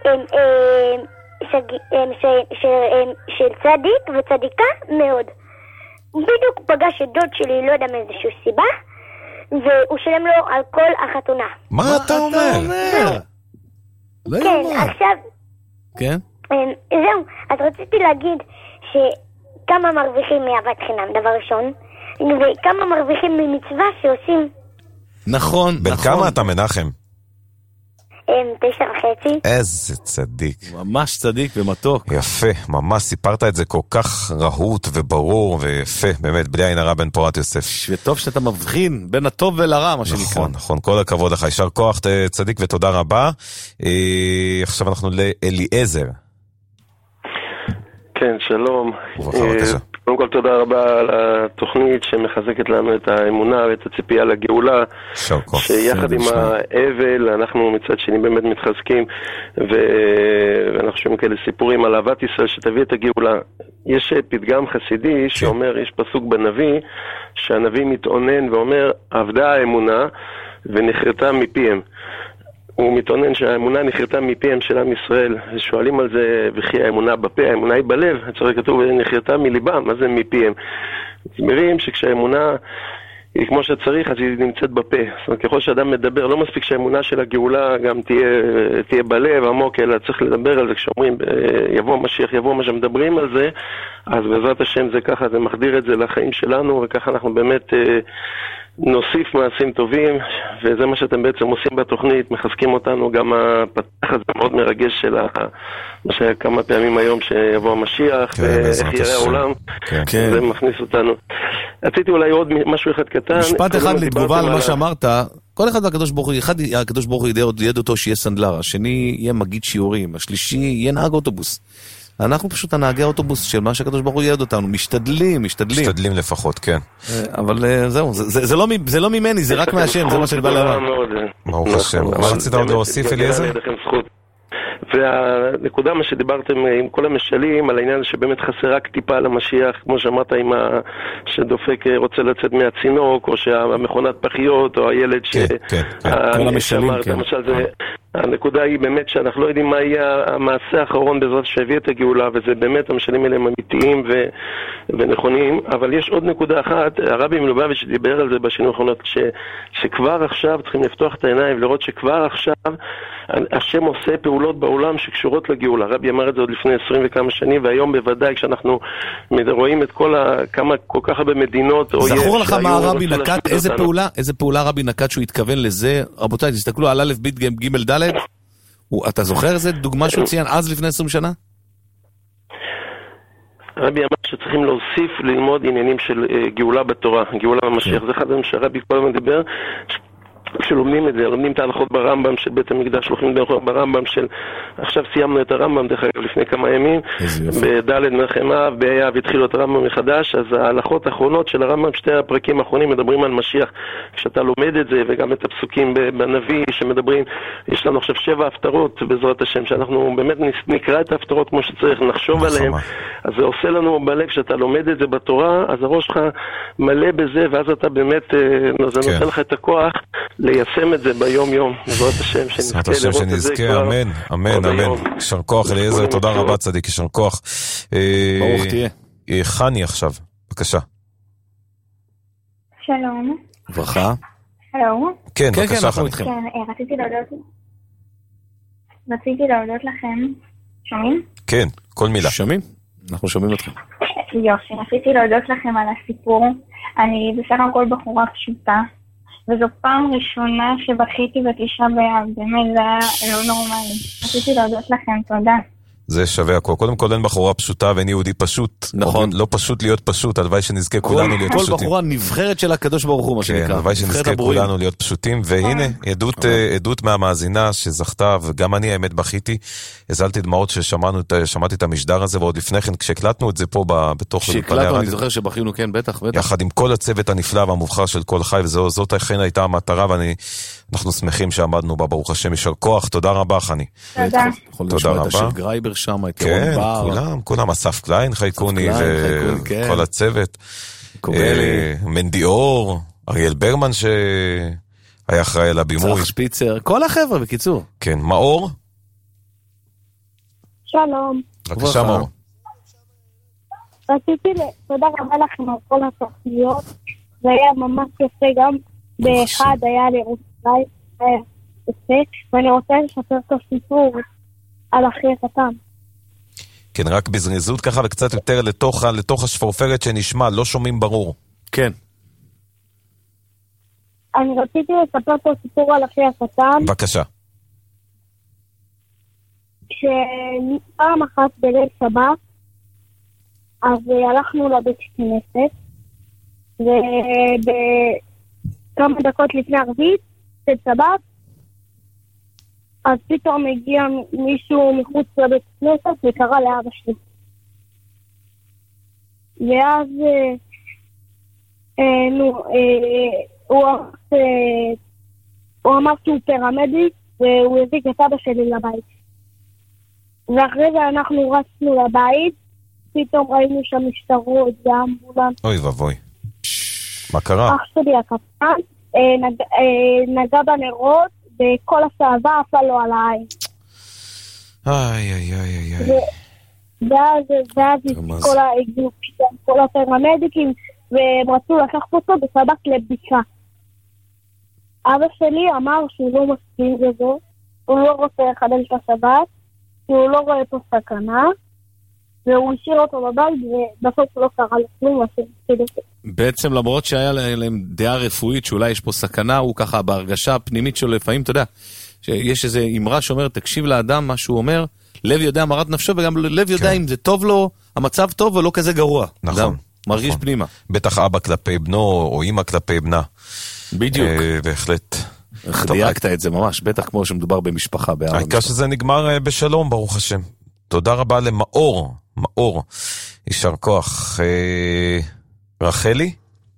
של צדיק וצדיקה מאוד. בדיוק פגש את דוד שלי, לא יודע מאיזושהי סיבה, והוא שלם לו על כל החתונה. מה אתה אומר? כן, עכשיו כן? זהו, אז רציתי להגיד שכמה מרוויחים מאהבת חינם, דבר ראשון, וכמה מרוויחים ממצווה שעושים. נכון, בן כמה אתה מנחם? תשע וחצי. איזה צדיק. ממש צדיק ומתוק. יפה, ממש סיפרת את זה כל כך רהוט וברור ויפה, באמת, בלי עין הרע בן פורת יוסף. וטוב שאתה מבחין בין הטוב ולרע, מה שנקרא. נכון, נכון, כל הכבוד לך, יישר כוח צדיק ותודה רבה. עכשיו אנחנו לאליעזר. כן, שלום. וברכה, בבקשה. קודם כל תודה רבה על התוכנית שמחזקת לנו את האמונה ואת הציפייה לגאולה, שיחד עם האבל אנחנו מצד שני באמת מתחזקים, ואנחנו שומעים כאלה סיפורים על אהבת ישראל שתביא את הגאולה. יש פתגם חסידי שאומר, יש פסוק בנביא שהנביא מתאונן ואומר, עבדה האמונה ונחרטה מפיהם. הוא מתאונן שהאמונה נחרטה מפיהם של עם ישראל, ושואלים על זה, וכי האמונה בפה, האמונה היא בלב, צריך כתוב, נחרטה מליבם, מה זה מפיהם? מסבירים שכשהאמונה היא כמו שצריך, אז היא נמצאת בפה. זאת אומרת, ככל שאדם מדבר, לא מספיק שהאמונה של הגאולה גם תהיה, תהיה בלב עמוק, אלא צריך לדבר על זה. כשאומרים, יבוא המשיח, יבוא מה שמדברים על זה, אז בעזרת השם זה ככה, זה מחדיר את זה לחיים שלנו, וככה אנחנו באמת נוסיף מעשים טובים, וזה מה שאתם בעצם עושים בתוכנית, מחזקים אותנו. גם הפתח הזה מאוד מרגש של מה שהיה כמה פעמים היום שיבוא המשיח, ואיך יראה העולם, זה מכניס אותנו. רציתי אולי עוד משהו אחד קטן. משפט אחד לתגובה למה שאמרת, כל אחד והקדוש ברוך הוא, אחד הקדוש ברוך הוא ידע אותו שיהיה סנדלר, השני יהיה מגיד שיעורים, השלישי יהיה נהג אוטובוס. אנחנו פשוט הנהגי האוטובוס של מה שהקדוש ברוך הוא ייעד אותנו, משתדלים, משתדלים. משתדלים לפחות, כן. אבל זהו, זה לא ממני, זה רק מהשם, זה מה שאני בא להראה. ברוך השם. מה רצית עוד להוסיף, אליעזר? והנקודה מה שדיברתם עם כל המשלים על העניין שבאמת חסר רק טיפה על המשיח, כמו שאמרת, עם שדופק רוצה לצאת מהצינוק, או שהמכונת פחיות, או הילד ש... כן, כן, כל המשלים, כן. הנקודה היא באמת שאנחנו לא יודעים מה יהיה המעשה האחרון בעזרת שהביא את הגאולה, וזה באמת המשלים האלה הם אמיתיים ו... ונכונים. אבל יש עוד נקודה אחת, הרבי מלובביץ' שדיבר על זה בשנים האחרונות, ש... שכבר עכשיו צריכים לפתוח את העיניים ולראות שכבר עכשיו השם עושה פעולות בעולם שקשורות לגאולה. הרבי אמר את זה עוד לפני עשרים וכמה שנים, והיום בוודאי כשאנחנו רואים את כל ה... כמה כל כך הרבה מדינות... זכור לך מה הרבי נקט, איזה פעולה, איזה פעולה הרבי נקט שהוא התכוון לזה? רבותיי, תסתכלו על א' ב' ג' ד', אתה זוכר איזה דוגמה שהוא ציין אז לפני עשרים שנה? הרבי אמר שצריכים להוסיף ללמוד עניינים של גאולה בתורה, גאולה במשיח. זה אחד הדברים שהרבי כל הזמן דיבר, שלומדים את זה, לומדים את ההלכות ברמב"ם של בית המקדש, לומדים את ההלכות ברמב"ם של, עכשיו סיימנו את הרמב"ם, דרך אגב, לפני כמה ימים, בדלת מנחם אב, באב התחילו את הרמב"ם מחדש, אז ההלכות האחרונות של הרמב"ם, שתי הפרקים האחרונים מדברים על משיח, כשאתה לומד את זה, וגם את הפסוקים בנביא שמדברים, יש לנו עכשיו שבע הפטרות בעזרת השם, שאנחנו באמת נקרא את ההפטרות כמו שצריך, נחשוב עליהן, אז זה עושה לנו בלב, כשאתה לומד את זה בתורה, אז הראש שלך מלא בזה, ואז אתה באמת, זה נותן לך את הכוח ליישם את זה ביום יום, בעזרת השם, שנזכה לראות את זה כבר. אמן, אמן, אמן. יישר כוח אליעזר, תודה רבה צדיק, יישר כוח. ברוך תהיה. חני עכשיו, בבקשה. שלום. ברכה. שלום. כן, בבקשה חני. כן, רציתי להודות רציתי להודות לכם. שומעים? כן, כל מילה. שומעים? אנחנו שומעים אתכם. יופי, רציתי להודות לכם על הסיפור. אני בסך הכל בחורה פשוטה. וזו פעם ראשונה שבכיתי בתשעה באב, באמת זה היה לא נורמלי. רציתי להודות לכם, תודה. זה שווה הכל. קודם כל אין בחורה פשוטה ואין יהודי פשוט. נכון. לא פשוט להיות פשוט, הלוואי שנזכה כולנו להיות פשוטים. כל בחורה נבחרת של הקדוש ברוך הוא, מה שנקרא. כן, הלוואי שנזכה כולנו להיות פשוטים. והנה, עדות מהמאזינה שזכתה, וגם אני האמת בכיתי, הזלתי דמעות ששמעתי את המשדר הזה, ועוד לפני כן, כשהקלטנו את זה פה בתוך... כשהקלטנו, אני זוכר שבכינו, כן, בטח, בטח. יחד עם כל הצוות הנפלא והמובחר של כל חי, וזאת אכן הייתה המטרה, ואנחנו שמחים שעמדנו בה, ברוך השם, יישר כוח. תודה רבה, חני. תודה. תודה רבה. שם, את כן, כולם, כולם, אסף קליין, חייקוני וכל הצוות, מנדי אור, אריאל ברמן שהיה אחראי על הבימוי, צלח שפיצר, כל החבר'ה בקיצור. כן, מאור? שלום. בבקשה מאור. רציתי, תודה רבה לכם על כל התוכניות, זה היה ממש יפה, גם באחד היה לירושלים, היה יפה, ואני רוצה לשפר את הסיפור על אחי הקטן. כן, רק בזריזות ככה וקצת יותר לתוך, לתוך השפורפרת שנשמע, לא שומעים ברור. כן. אני רציתי לספר פה סיפור על אחי הקטן. בבקשה. כשפעם אחת בליל שבת, אז הלכנו לבית כנסת, ובכמה דקות לפני ערבית, של שבת, אז פתאום הגיע מישהו מחוץ לבית כנסת וקרא לאבא שלי. ואז אה, אה, נו, אה, הוא, אה, הוא אמר שהוא פרמדיק והוא הזיק את אבא שלי לבית. ואחרי זה אנחנו רצנו לבית, פתאום ראינו שם משטרות ואמבולנס. אוי ובוי. מה קרה? אח שלי הקטן אה, נג, אה, נגע בנרות וכל הסעבה עפה לו על העין. איי, איי, איי, איי. ואז, ואז הגיעו כל הפרמדיקים, והם רצו לקחת אותו בסבק לבדיקה. אבא שלי אמר שהוא לא מסכים לזה, הוא לא רוצה לחדש את הסבק, הוא לא רואה פה סכנה, והוא השאיר אותו בבית, ובסוף לא קרה לכלום. בעצם למרות שהיה להם דעה רפואית שאולי יש פה סכנה, הוא ככה בהרגשה הפנימית שלו לפעמים, אתה יודע, שיש איזו אמרה שאומרת, תקשיב לאדם מה שהוא אומר, לב יודע מרת נפשו, וגם לב יודע אם זה טוב לו, המצב טוב ולא כזה גרוע. נכון. מרגיש פנימה. בטח אבא כלפי בנו, או אמא כלפי בנה. בדיוק. בהחלט. דייקת את זה ממש, בטח כמו שמדובר במשפחה. העיקר שזה נגמר בשלום, ברוך השם. תודה רבה למאור, מאור. יישר כוח. רחלי?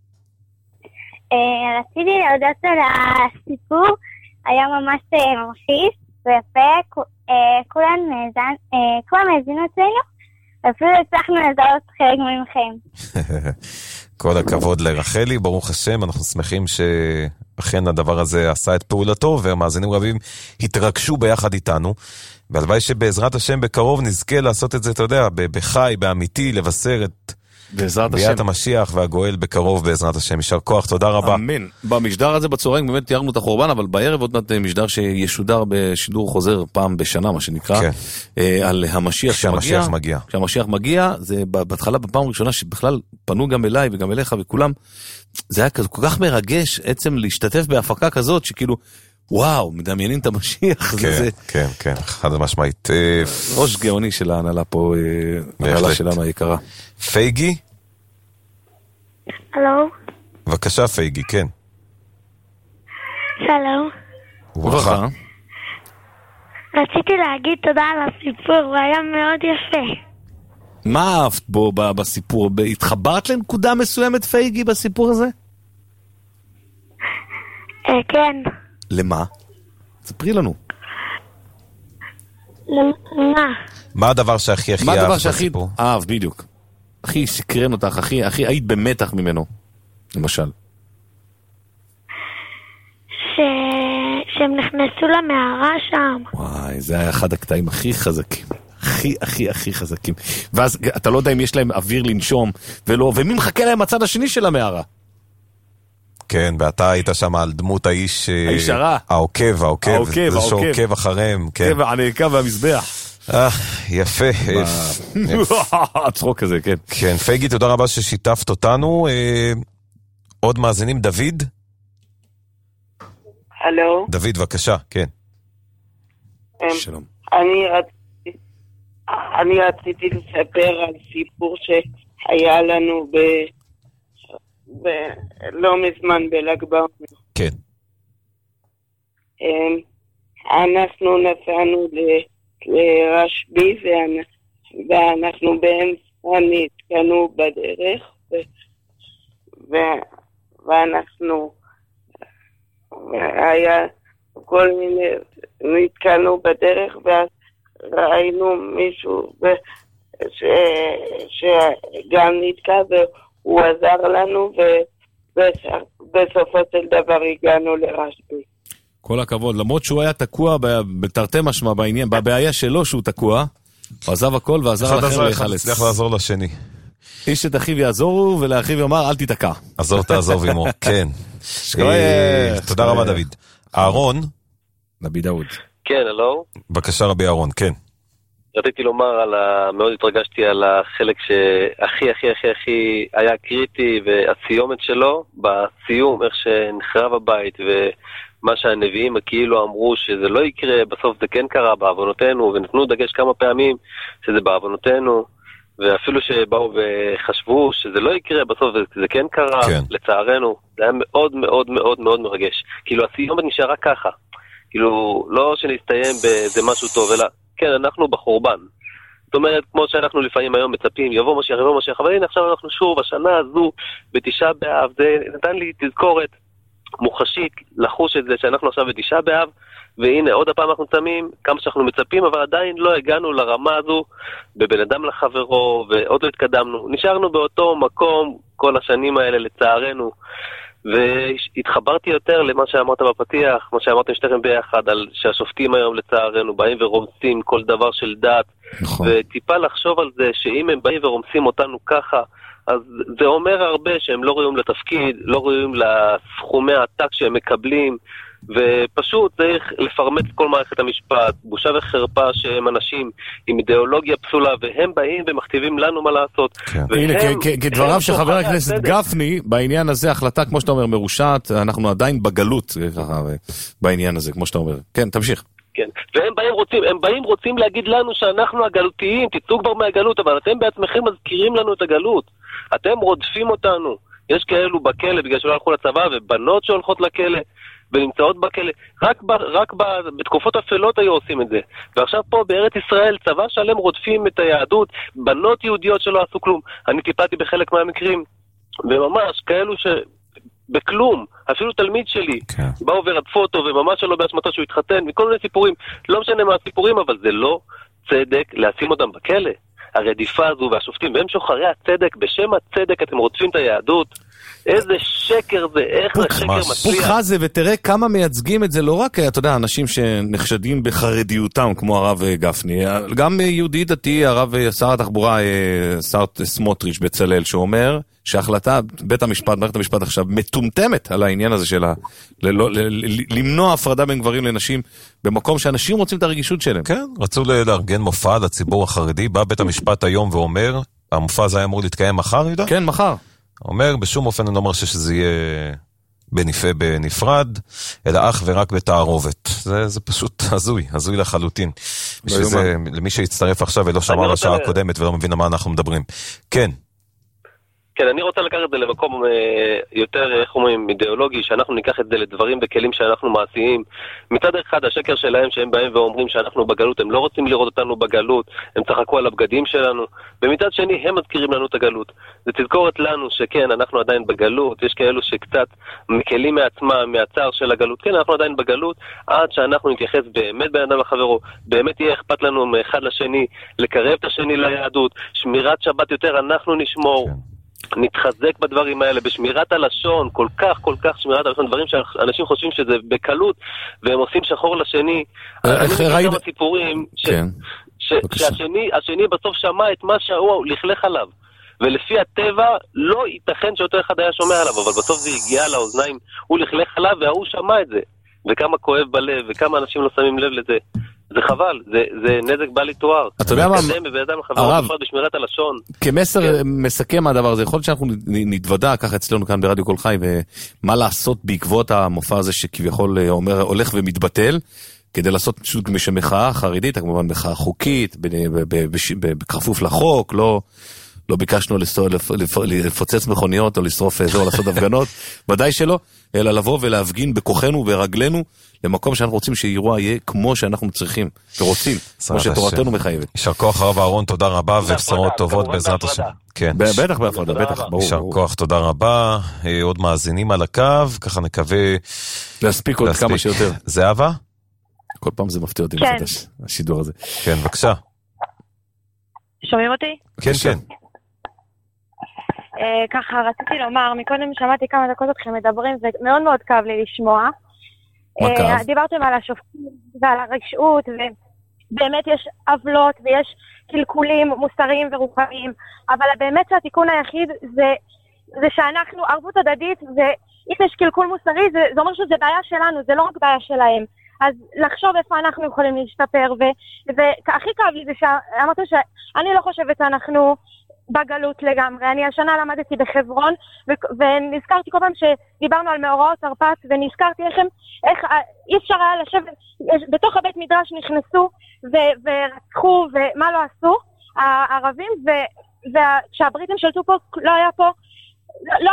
רציתי להודות על הסיפור, היה ממש מרשיש ויפה, כולם האזינו אצלנו, ואפילו הצלחנו לזהות חלק ממכם. כל הכבוד לרחלי, ברוך השם, אנחנו שמחים שאכן הדבר הזה עשה את פעולתו, ומאזינים רבים התרגשו ביחד איתנו, והלוואי שבעזרת השם בקרוב נזכה לעשות את זה, אתה יודע, בחי, באמיתי, לבשר את ביאת המשיח והגואל בקרוב בעזרת השם. יישר כוח, תודה רבה. אמן. במשדר הזה בצהריים באמת תיארנו את החורבן, אבל בערב עוד מעט משדר שישודר בשידור חוזר פעם בשנה, מה שנקרא, כן. על המשיח שמגיע. מגיע. כשהמשיח מגיע, זה בהתחלה בפעם הראשונה שבכלל פנו גם אליי וגם אליך וכולם, זה היה כל כך מרגש עצם להשתתף בהפקה כזאת, שכאילו, וואו, מדמיינים את המשיח. כן, זה... כן, כן, חד משמעית. ראש גאוני של ההנהלה פה, ההנהלה שלנו היקרה. פייגי? הלו? בבקשה פייגי, כן. שלום. וברכה. רציתי להגיד תודה על הסיפור, הוא היה מאוד יפה. מה אהבת בו בסיפור? התחברת לנקודה מסוימת פייגי בסיפור הזה? כן. למה? ספרי לנו. למה? מה הדבר שהכי הכי אהב בסיפור? אהב, בדיוק. הכי סקרן אותך, הכי, הכי היית במתח ממנו, למשל. ש... שהם נכנסו למערה שם. וואי, זה היה אחד הקטעים הכי חזקים. הכי, הכי, הכי חזקים. ואז אתה לא יודע אם יש להם אוויר לנשום, ולא, ומי מחכה להם הצד השני של המערה? כן, ואתה היית שם על דמות האיש... האיש הרע. העוקב, העוקב. העוקב, זה שעוקב אחריהם, כן. עוקב, הנעקב והמזבח. אה, יפה. הצחוק כזה, כן. כן, פייגי, תודה רבה ששיתפת אותנו. עוד מאזינים, דוד? הלו? דוד, בבקשה, כן. שלום. אני רציתי, אני רציתי לספר על סיפור שהיה לנו ב... ב... לא מזמן בל"ג בעומר. כן. אנחנו נסענו לרשב"י ואנחנו באמצע נתקענו בדרך ואנחנו היה כל מיני, נתקענו בדרך ואז ראינו מישהו שגם נתקע והוא עזר לנו ובסופו של דבר הגענו לרשב"י. כל הכבוד, למרות שהוא היה תקוע בתרתי משמע בעניין, בבעיה שלו שהוא תקוע, הוא עזב הכל ועזר לאחר להיחלץ. צריך לעזור לשני. איש את אחיו יעזורו ולאחיו יאמר אל תתקע. עזור תעזוב עמו, כן. תודה רבה דוד. אהרון? רבי דאוד. כן, הלו? בבקשה רבי אהרון, כן. רציתי לומר, על ה... מאוד התרגשתי על החלק שהכי הכי הכי הכי היה קריטי והסיומת שלו, בסיום, איך שנחרב הבית ומה שהנביאים כאילו אמרו שזה לא יקרה, בסוף זה כן קרה בעוונותינו, ונתנו דגש כמה פעמים שזה בעוונותינו, ואפילו שבאו וחשבו שזה לא יקרה, בסוף זה, זה כן קרה, כן. לצערנו, זה היה מאוד מאוד מאוד מאוד מרגש. כאילו הסיומת נשארה ככה, כאילו לא שנסתיים באיזה משהו טוב, אלא כן, אנחנו בחורבן. זאת אומרת, כמו שאנחנו לפעמים היום מצפים, יבוא משיח, יבוא משיח, אבל הנה עכשיו אנחנו שוב, השנה הזו, בתשעה באב, זה נתן לי תזכורת מוחשית לחוש את זה שאנחנו עכשיו בתשעה באב, והנה עוד הפעם אנחנו צמים כמה שאנחנו מצפים, אבל עדיין לא הגענו לרמה הזו בבן אדם לחברו, ועוד לא התקדמנו. נשארנו באותו מקום כל השנים האלה לצערנו, והתחברתי יותר למה שאמרת בפתיח, מה שאמרתם שתיכם ביחד, על שהשופטים היום לצערנו באים ורומסים כל דבר של דת, נכון. וטיפה לחשוב על זה שאם הם באים ורומסים אותנו ככה, אז זה אומר הרבה שהם לא ראויים לתפקיד, לא ראויים לסכומי העתק שהם מקבלים, ופשוט צריך לפרמט כל מערכת המשפט, בושה וחרפה שהם אנשים עם אידיאולוגיה פסולה, והם באים ומכתיבים לנו מה לעשות. הנה, כדבריו של חבר הכנסת גפני, בעניין הזה החלטה, כמו שאתה אומר, מרושעת, אנחנו עדיין בגלות בעניין הזה, כמו שאתה אומר. כן, תמשיך. כן, והם באים רוצים, הם באים רוצים להגיד לנו שאנחנו הגלותיים, תצאו כבר מהגלות, אבל אתם בעצמכם מזכירים לנו את הגלות. אתם רודפים אותנו. יש כאלו בכלא בגלל שלא הלכו לצבא, ובנות שהולכות לכלא ונמצאות בכלא. רק, ב, רק ב, בתקופות אפלות היו עושים את זה. ועכשיו פה בארץ ישראל צבא שלם רודפים את היהדות, בנות יהודיות שלא עשו כלום. אני טיפלתי בחלק מהמקרים, וממש כאלו ש... בכלום, אפילו תלמיד שלי, okay. באו ורדפו אותו, וממש שלא באשמתו שהוא התחתן, מכל מיני סיפורים, לא משנה מה הסיפורים, אבל זה לא צדק לשים אותם בכלא. הרדיפה הזו והשופטים, והם שוחרי הצדק, בשם הצדק אתם רודפים את היהדות, איזה שקר זה, איך זה שקר מצליח. פוק חזה, ותראה כמה מייצגים את זה, לא רק, אתה יודע, אנשים שנחשדים בחרדיותם, כמו הרב גפני, גם יהודי דתי, הרב שר התחבורה, שר סמוטריץ' בצלאל, שאומר שההחלטה, בית המשפט, מערכת המשפט עכשיו, מטומטמת על העניין הזה שלה, למנוע הפרדה בין גברים לנשים, במקום שאנשים רוצים את הרגישות שלהם. כן, רצו לארגן מופע לציבור החרדי, בא בית המשפט היום ואומר, המופע הזה היה אמור להתקיים מחר, ידע? כן, מחר. אומר, בשום אופן אני לא אומר שזה יהיה בנפרד, בנפרד, אלא אך ורק בתערובת. זה, זה פשוט הזוי, הזוי לחלוטין. שזה, למי שיצטרף עכשיו ולא שמע לשעה הקודמת ולא מבין על מה אנחנו מדברים. כן. כן, אני רוצה לקחת את זה למקום אה, יותר, איך אומרים, אידיאולוגי, שאנחנו ניקח את זה לדברים וכלים שאנחנו מעשיים. מצד אחד, השקר שלהם שהם באים ואומרים שאנחנו בגלות, הם לא רוצים לראות אותנו בגלות, הם צחקו על הבגדים שלנו, ומצד שני, הם מזכירים לנו את הגלות. זה תזכורת לנו שכן, אנחנו עדיין בגלות, יש כאלו שקצת מקלים מעצמם, מהצער של הגלות, כן, אנחנו עדיין בגלות, עד שאנחנו נתייחס באמת בן אדם לחברו, באמת יהיה אכפת לנו מאחד לשני, לקרב את השני ליהדות, שמירת שבת יותר אנחנו נשמור. נתחזק בדברים האלה, בשמירת הלשון, כל כך, כל כך שמירת הלשון, דברים שאנשים חושבים שזה בקלות, והם עושים שחור לשני. אני מכיר כמה סיפורים, שהשני בסוף שמע את מה שהוא לכלך עליו, ולפי הטבע לא ייתכן שאותו אחד היה שומע עליו, אבל בסוף זה הגיע לאוזניים, הוא לכלך עליו והוא שמע את זה, וכמה כואב בלב, וכמה אנשים לא שמים לב לזה. זה חבל, זה, זה נזק בל יתואר. אתה יודע מה, הרב, בשמירת הלשון. כמסר מסכם הדבר הזה, יכול להיות שאנחנו נתוודע ככה אצלנו כאן ברדיו כל חי, ומה לעשות בעקבות המופע הזה שכביכול אומר, הולך ומתבטל, כדי לעשות פשוט מחאה חרדית, כמובן מחאה חוקית, בכפוף לחוק, לא... לא ביקשנו לפוצץ מכוניות או לשרוף אזור או לעשות הפגנות, ודאי שלא, אלא לבוא ולהפגין בכוחנו וברגלנו למקום שאנחנו רוצים שאירוע יהיה כמו שאנחנו צריכים ורוצים, כמו שתורתנו מחייבת. יישר כוח הרב אהרון, תודה רבה ובשורות טובות בעזרת השם. בטח בהפרדה, בטח, ברור. יישר כוח, תודה רבה. עוד מאזינים על הקו, ככה נקווה להספיק עוד כמה שיותר. זהבה? כל פעם זה מפתיע אותי מחדש, השידור הזה. כן, בבקשה. שומעים אותי? כן, כן. ככה רציתי לומר, מקודם שמעתי כמה דקות אתכם מדברים, זה מאוד מאוד כאב לי לשמוע. מה כאב? דיברתם על השופטים ועל הרשעות, ובאמת יש עוולות ויש קלקולים מוסריים ורוחניים, אבל באמת שהתיקון היחיד זה, זה שאנחנו ערבות הדדית, ואם יש קלקול מוסרי, זה, זה אומר שזה בעיה שלנו, זה לא רק בעיה שלהם. אז לחשוב איפה אנחנו יכולים להשתפר, והכי כאב לי זה שאמרתם שאני לא חושבת שאנחנו בגלות לגמרי. אני השנה למדתי בחברון, ונזכרתי כל פעם שדיברנו על מאורעות תרפ"ט, ונזכרתי איך הם, איך אי אפשר היה לשבת, בתוך הבית מדרש נכנסו ורצחו ומה לא עשו, הערבים, וכשהבריטים שלטו פה, לא היה פה, לא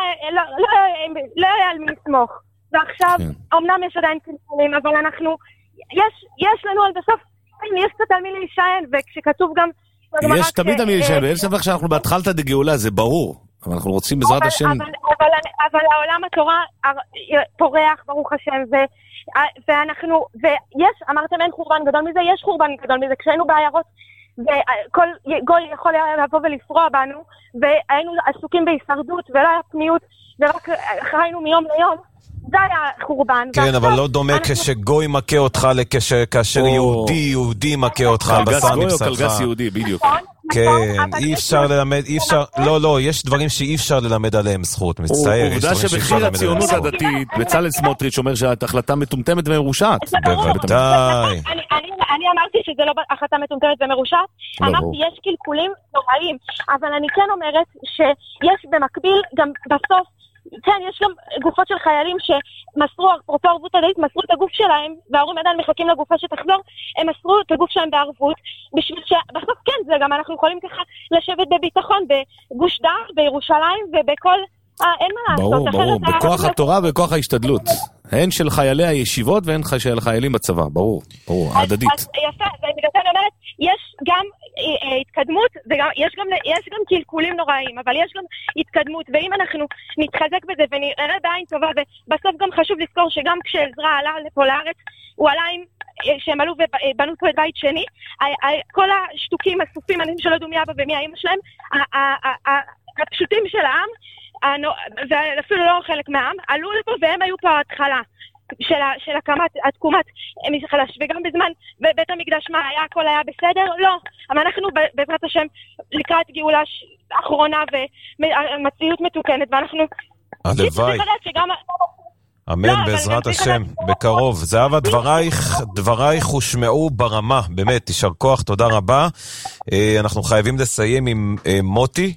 היה על מי לסמוך. ועכשיו, אמנם יש עדיין קלקולים, אבל אנחנו, יש לנו על בסוף, יש קצת על מי להישען, וכשכתוב גם יש תמיד על מי להישען, ואין ספק שאנחנו בהתחלת הגאולה, זה ברור, אבל אנחנו רוצים בעזרת השם. אבל העולם התורה פורח, ברוך השם, ואנחנו, ויש, אמרתם אין חורבן גדול מזה, יש חורבן גדול מזה, כשהיינו בעיירות, וכל גוי יכול לבוא ולפרוע בנו, והיינו עסוקים בהישרדות, ולא היה פניות, ורק חיינו מיום ליום, זה היה חורבן. כן, אבל לא דומה כשגוי מכה אותך כאשר יהודי יהודי מכה אותך בשר מבשרך. גוי או קלגס יהודי, בדיוק. כן, אי אפשר ללמד, אי אפשר, לא, לא, יש דברים שאי אפשר ללמד עליהם זכות, מצטער. עובדה שבחיר הציונות הדתית, בצלאל סמוטריץ' אומר שאת החלטה מטומטמת ומרושעת. בוודאי. אני אמרתי שזה לא החלטה מטומטמת ומרושעת, אמרתי יש קלקולים נוראים, אבל אני כן אומרת שיש במקביל גם בסוף, כן, יש גם גופות של חיילים שמסרו, אפרופו ערבות הדדית, מסרו את הגוף שלהם, וההורים עדיין מחכים לגופה שתחזור, הם מסרו את הגוף שלהם בערבות, בשביל שבסוף כן, זה גם אנחנו יכולים ככה לשבת בביטחון, בגוש דן, בירושלים, ובכל, אה, אין מה לעשות. ברור, ברור, בכוח התורה ובכוח ההשתדלות. הן של חיילי הישיבות והן של חיילים בצבא, ברור, ברור, הדדית. אז יפה, ובגלל זה אני אומרת, יש גם התקדמות, יש גם, יש גם קלקולים נוראים, אבל יש גם התקדמות, ואם אנחנו נתחזק בזה ונראה בעין טובה, ובסוף גם חשוב לזכור שגם כשעזרא עלה לפה לארץ, הוא עלה עם, שהם עלו ובנו פה את בית שני, כל השטוקים, הסופים, אנשים שלא ידעו מי אבא ומי האמא שלהם, הפשוטים של העם, ואפילו לא חלק מהעם, עלו לפה והם היו פה ההתחלה. של, של הקמת, התקומת מחדש, וגם בזמן בבית המקדש מה היה, הכל היה בסדר? לא. אבל אנחנו בעזרת השם לקראת גאולה אחרונה ומציאות מתוקנת, ואנחנו הלוואי. אמן, לא, בעזרת השם, בקרוב. זהבה, דברייך, דברייך הושמעו ברמה, באמת, תישר כוח, תודה רבה. אנחנו חייבים לסיים עם מוטי.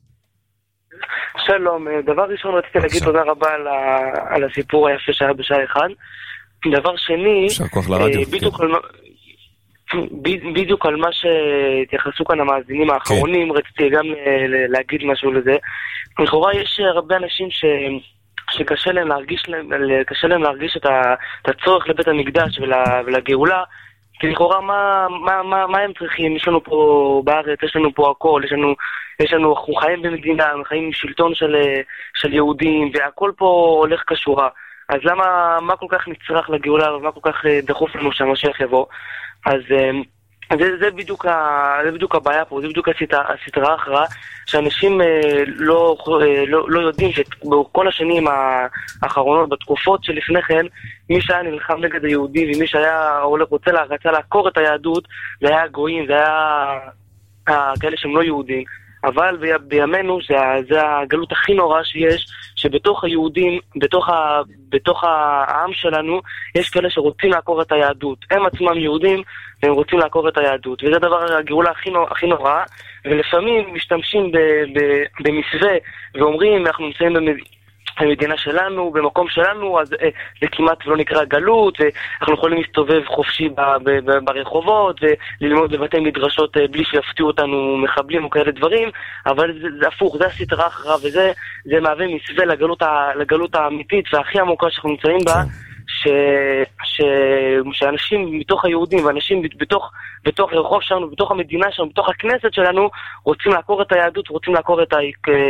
שלום, דבר ראשון רציתי להגיד תודה רבה על, ה... על הסיפור היפה שהיה בשעה אחד. דבר שני, כוח לרדיו, בדיוק, כן. על... בדיוק על מה שהתייחסו כאן המאזינים האחרונים, רציתי גם להגיד משהו לזה. לכאורה יש הרבה אנשים ש... שקשה להם להרגיש, קשה להם להרגיש את הצורך לבית המקדש ולגאולה, כי לכאורה מה, מה, מה, מה הם צריכים? יש לנו פה בארץ, יש לנו פה הכל, יש לנו, יש לנו, אנחנו חיים במדינה, אנחנו חיים עם שלטון של, של יהודים, והכל פה הולך כשורה. אז למה, מה כל כך נצטרך לגאולה, ומה כל כך דחוף לנו שהמשיח יבוא? אז זה, זה בדיוק ה, זה בדיוק הבעיה פה, זה בדיוק הסתרה האחרה, שאנשים לא, לא, לא יודעים שבכל השנים האחרונות, בתקופות שלפני כן, מי שהיה נלחם נגד היהודי, ומי שהיה רוצה לה, רצה לעקור את היהדות, זה היה הגויים, זה היה כאלה שהם לא יהודים. אבל בימינו זה, זה הגלות הכי נורא שיש, שבתוך היהודים, בתוך, ה, בתוך העם שלנו, יש כאלה שרוצים לעקור את היהדות. הם עצמם יהודים, והם רוצים לעקור את היהדות. וזה דבר הגאולה הכי, נור, הכי נורא, ולפעמים משתמשים ב, ב, במסווה, ואומרים, אנחנו נמצאים במדינה, במדינה שלנו, במקום שלנו, אז אה, זה כמעט לא נקרא גלות, ואנחנו יכולים להסתובב חופשי ב, ב, ב, ברחובות, וללמוד בבתי מדרשות אה, בלי שיפתיעו אותנו מחבלים או כאלה דברים, אבל זה, זה הפוך, זה הסתרה אחרה, וזה זה מהווה מסווה לגלות, ה, לגלות האמיתית והכי עמוקה שאנחנו נמצאים בה, ש, ש, שאנשים מתוך היהודים, ואנשים בתוך, בתוך הרחוב שלנו, בתוך המדינה שלנו, בתוך הכנסת שלנו, רוצים לעקור את היהדות, רוצים לעקור את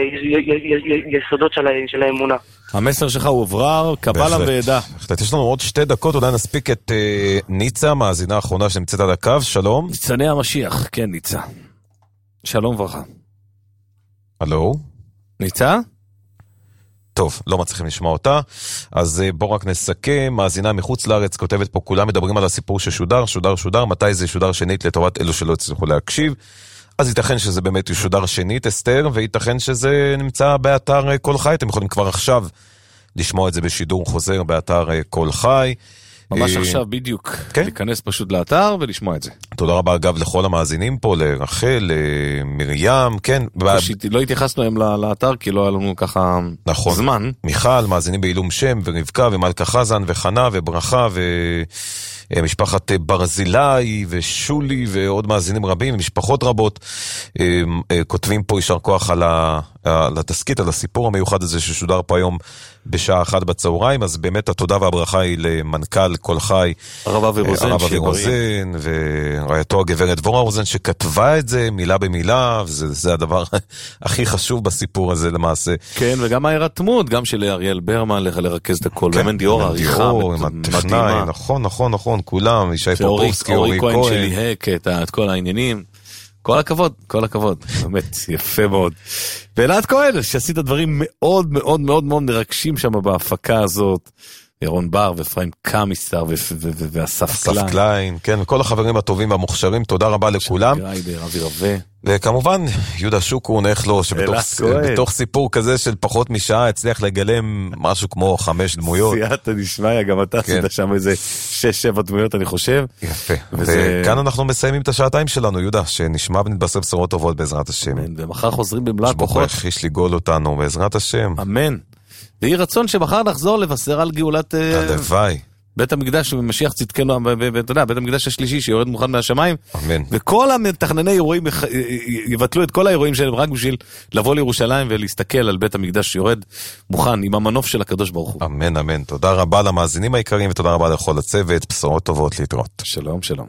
היסודות של, של האמונה. המסר שלך הוא עברר, קבלה וידע. יש לנו עוד שתי דקות, אולי נספיק את uh, ניצה, מאזינה האחרונה שנמצאת על הקו, שלום. ניצני המשיח, כן ניצה. שלום וברכה. הלו? ניצה? טוב, לא מצליחים לשמוע אותה, אז בואו רק נסכם. מאזינה מחוץ לארץ כותבת פה, כולם מדברים על הסיפור ששודר, שודר, שודר, מתי זה שודר שנית לטובת אלו שלא הצליחו להקשיב, אז ייתכן שזה באמת שודר שנית, אסתר, וייתכן שזה נמצא באתר כל חי, אתם יכולים כבר עכשיו לשמוע את זה בשידור חוזר באתר כל חי. ממש עכשיו בדיוק, להיכנס פשוט לאתר ולשמוע את זה. תודה רבה אגב לכל המאזינים פה, לרחל, למרים, כן. לא התייחסנו היום לאתר כי לא היה לנו ככה זמן. מיכל, מאזינים בעילום שם, ורבקה, ומלכה חזן, וחנה, וברכה, ומשפחת ברזילי, ושולי, ועוד מאזינים רבים, ומשפחות רבות, כותבים פה יישר כוח על התסקית, על הסיפור המיוחד הזה ששודר פה היום בשעה אחת בצהריים, אז באמת התודה והברכה היא למנכ"ל כל חי, הרב אבי רוזן, הרב אבי רוזן ורעייתו הגברת דבורה רוזן שכתבה את זה מילה במילה, וזה הדבר הכי חשוב בסיפור הזה למעשה. כן, וגם ההירתמות, גם של אריאל ברמן לרכז את הכל, ומנדי אור, העריכה מדהימה. נכון, נכון, נכון, כולם, ישי פופובסקי, אורי כהן שליהק את כל העניינים. כל הכבוד, כל הכבוד, באמת יפה מאוד. ואלעד כהן, שעשית דברים מאוד מאוד מאוד מאוד מרגשים שם בהפקה הזאת, ירון בר ופריים קמיסר ואסף קליין. אסף קליין, כן, וכל החברים הטובים והמוכשרים, תודה רבה לכולם. גריידר, אבי רווה. וכמובן, יהודה שוקרון, איך לא, שבתוך סיפור כזה של פחות משעה, הצליח לגלם משהו כמו חמש דמויות. סייעת נשמע, גם אתה עשית שם איזה שש, שבע דמויות, אני חושב. יפה. וכאן אנחנו מסיימים את השעתיים שלנו, יהודה, שנשמע ונתבשר בשורות טובות בעזרת השם. ומחר חוזרים במלוא הכוחות. שבוחר חיש לגאול אותנו, בעזרת השם. אמן. ויהי רצון שמחר נחזור לבשר על גאולת הלוואי. בית המקדש ומשיח צדקנו, אתה יודע, בית המקדש השלישי שיורד מוכן מהשמיים. אמן. וכל המתכנני אירועים יבטלו את כל האירועים שלהם רק בשביל לבוא לירושלים ולהסתכל על בית המקדש שיורד מוכן עם המנוף של הקדוש ברוך הוא. אמן, אמן. תודה רבה למאזינים העיקריים ותודה רבה לכל הצוות. בשורות טובות להתראות. שלום, שלום.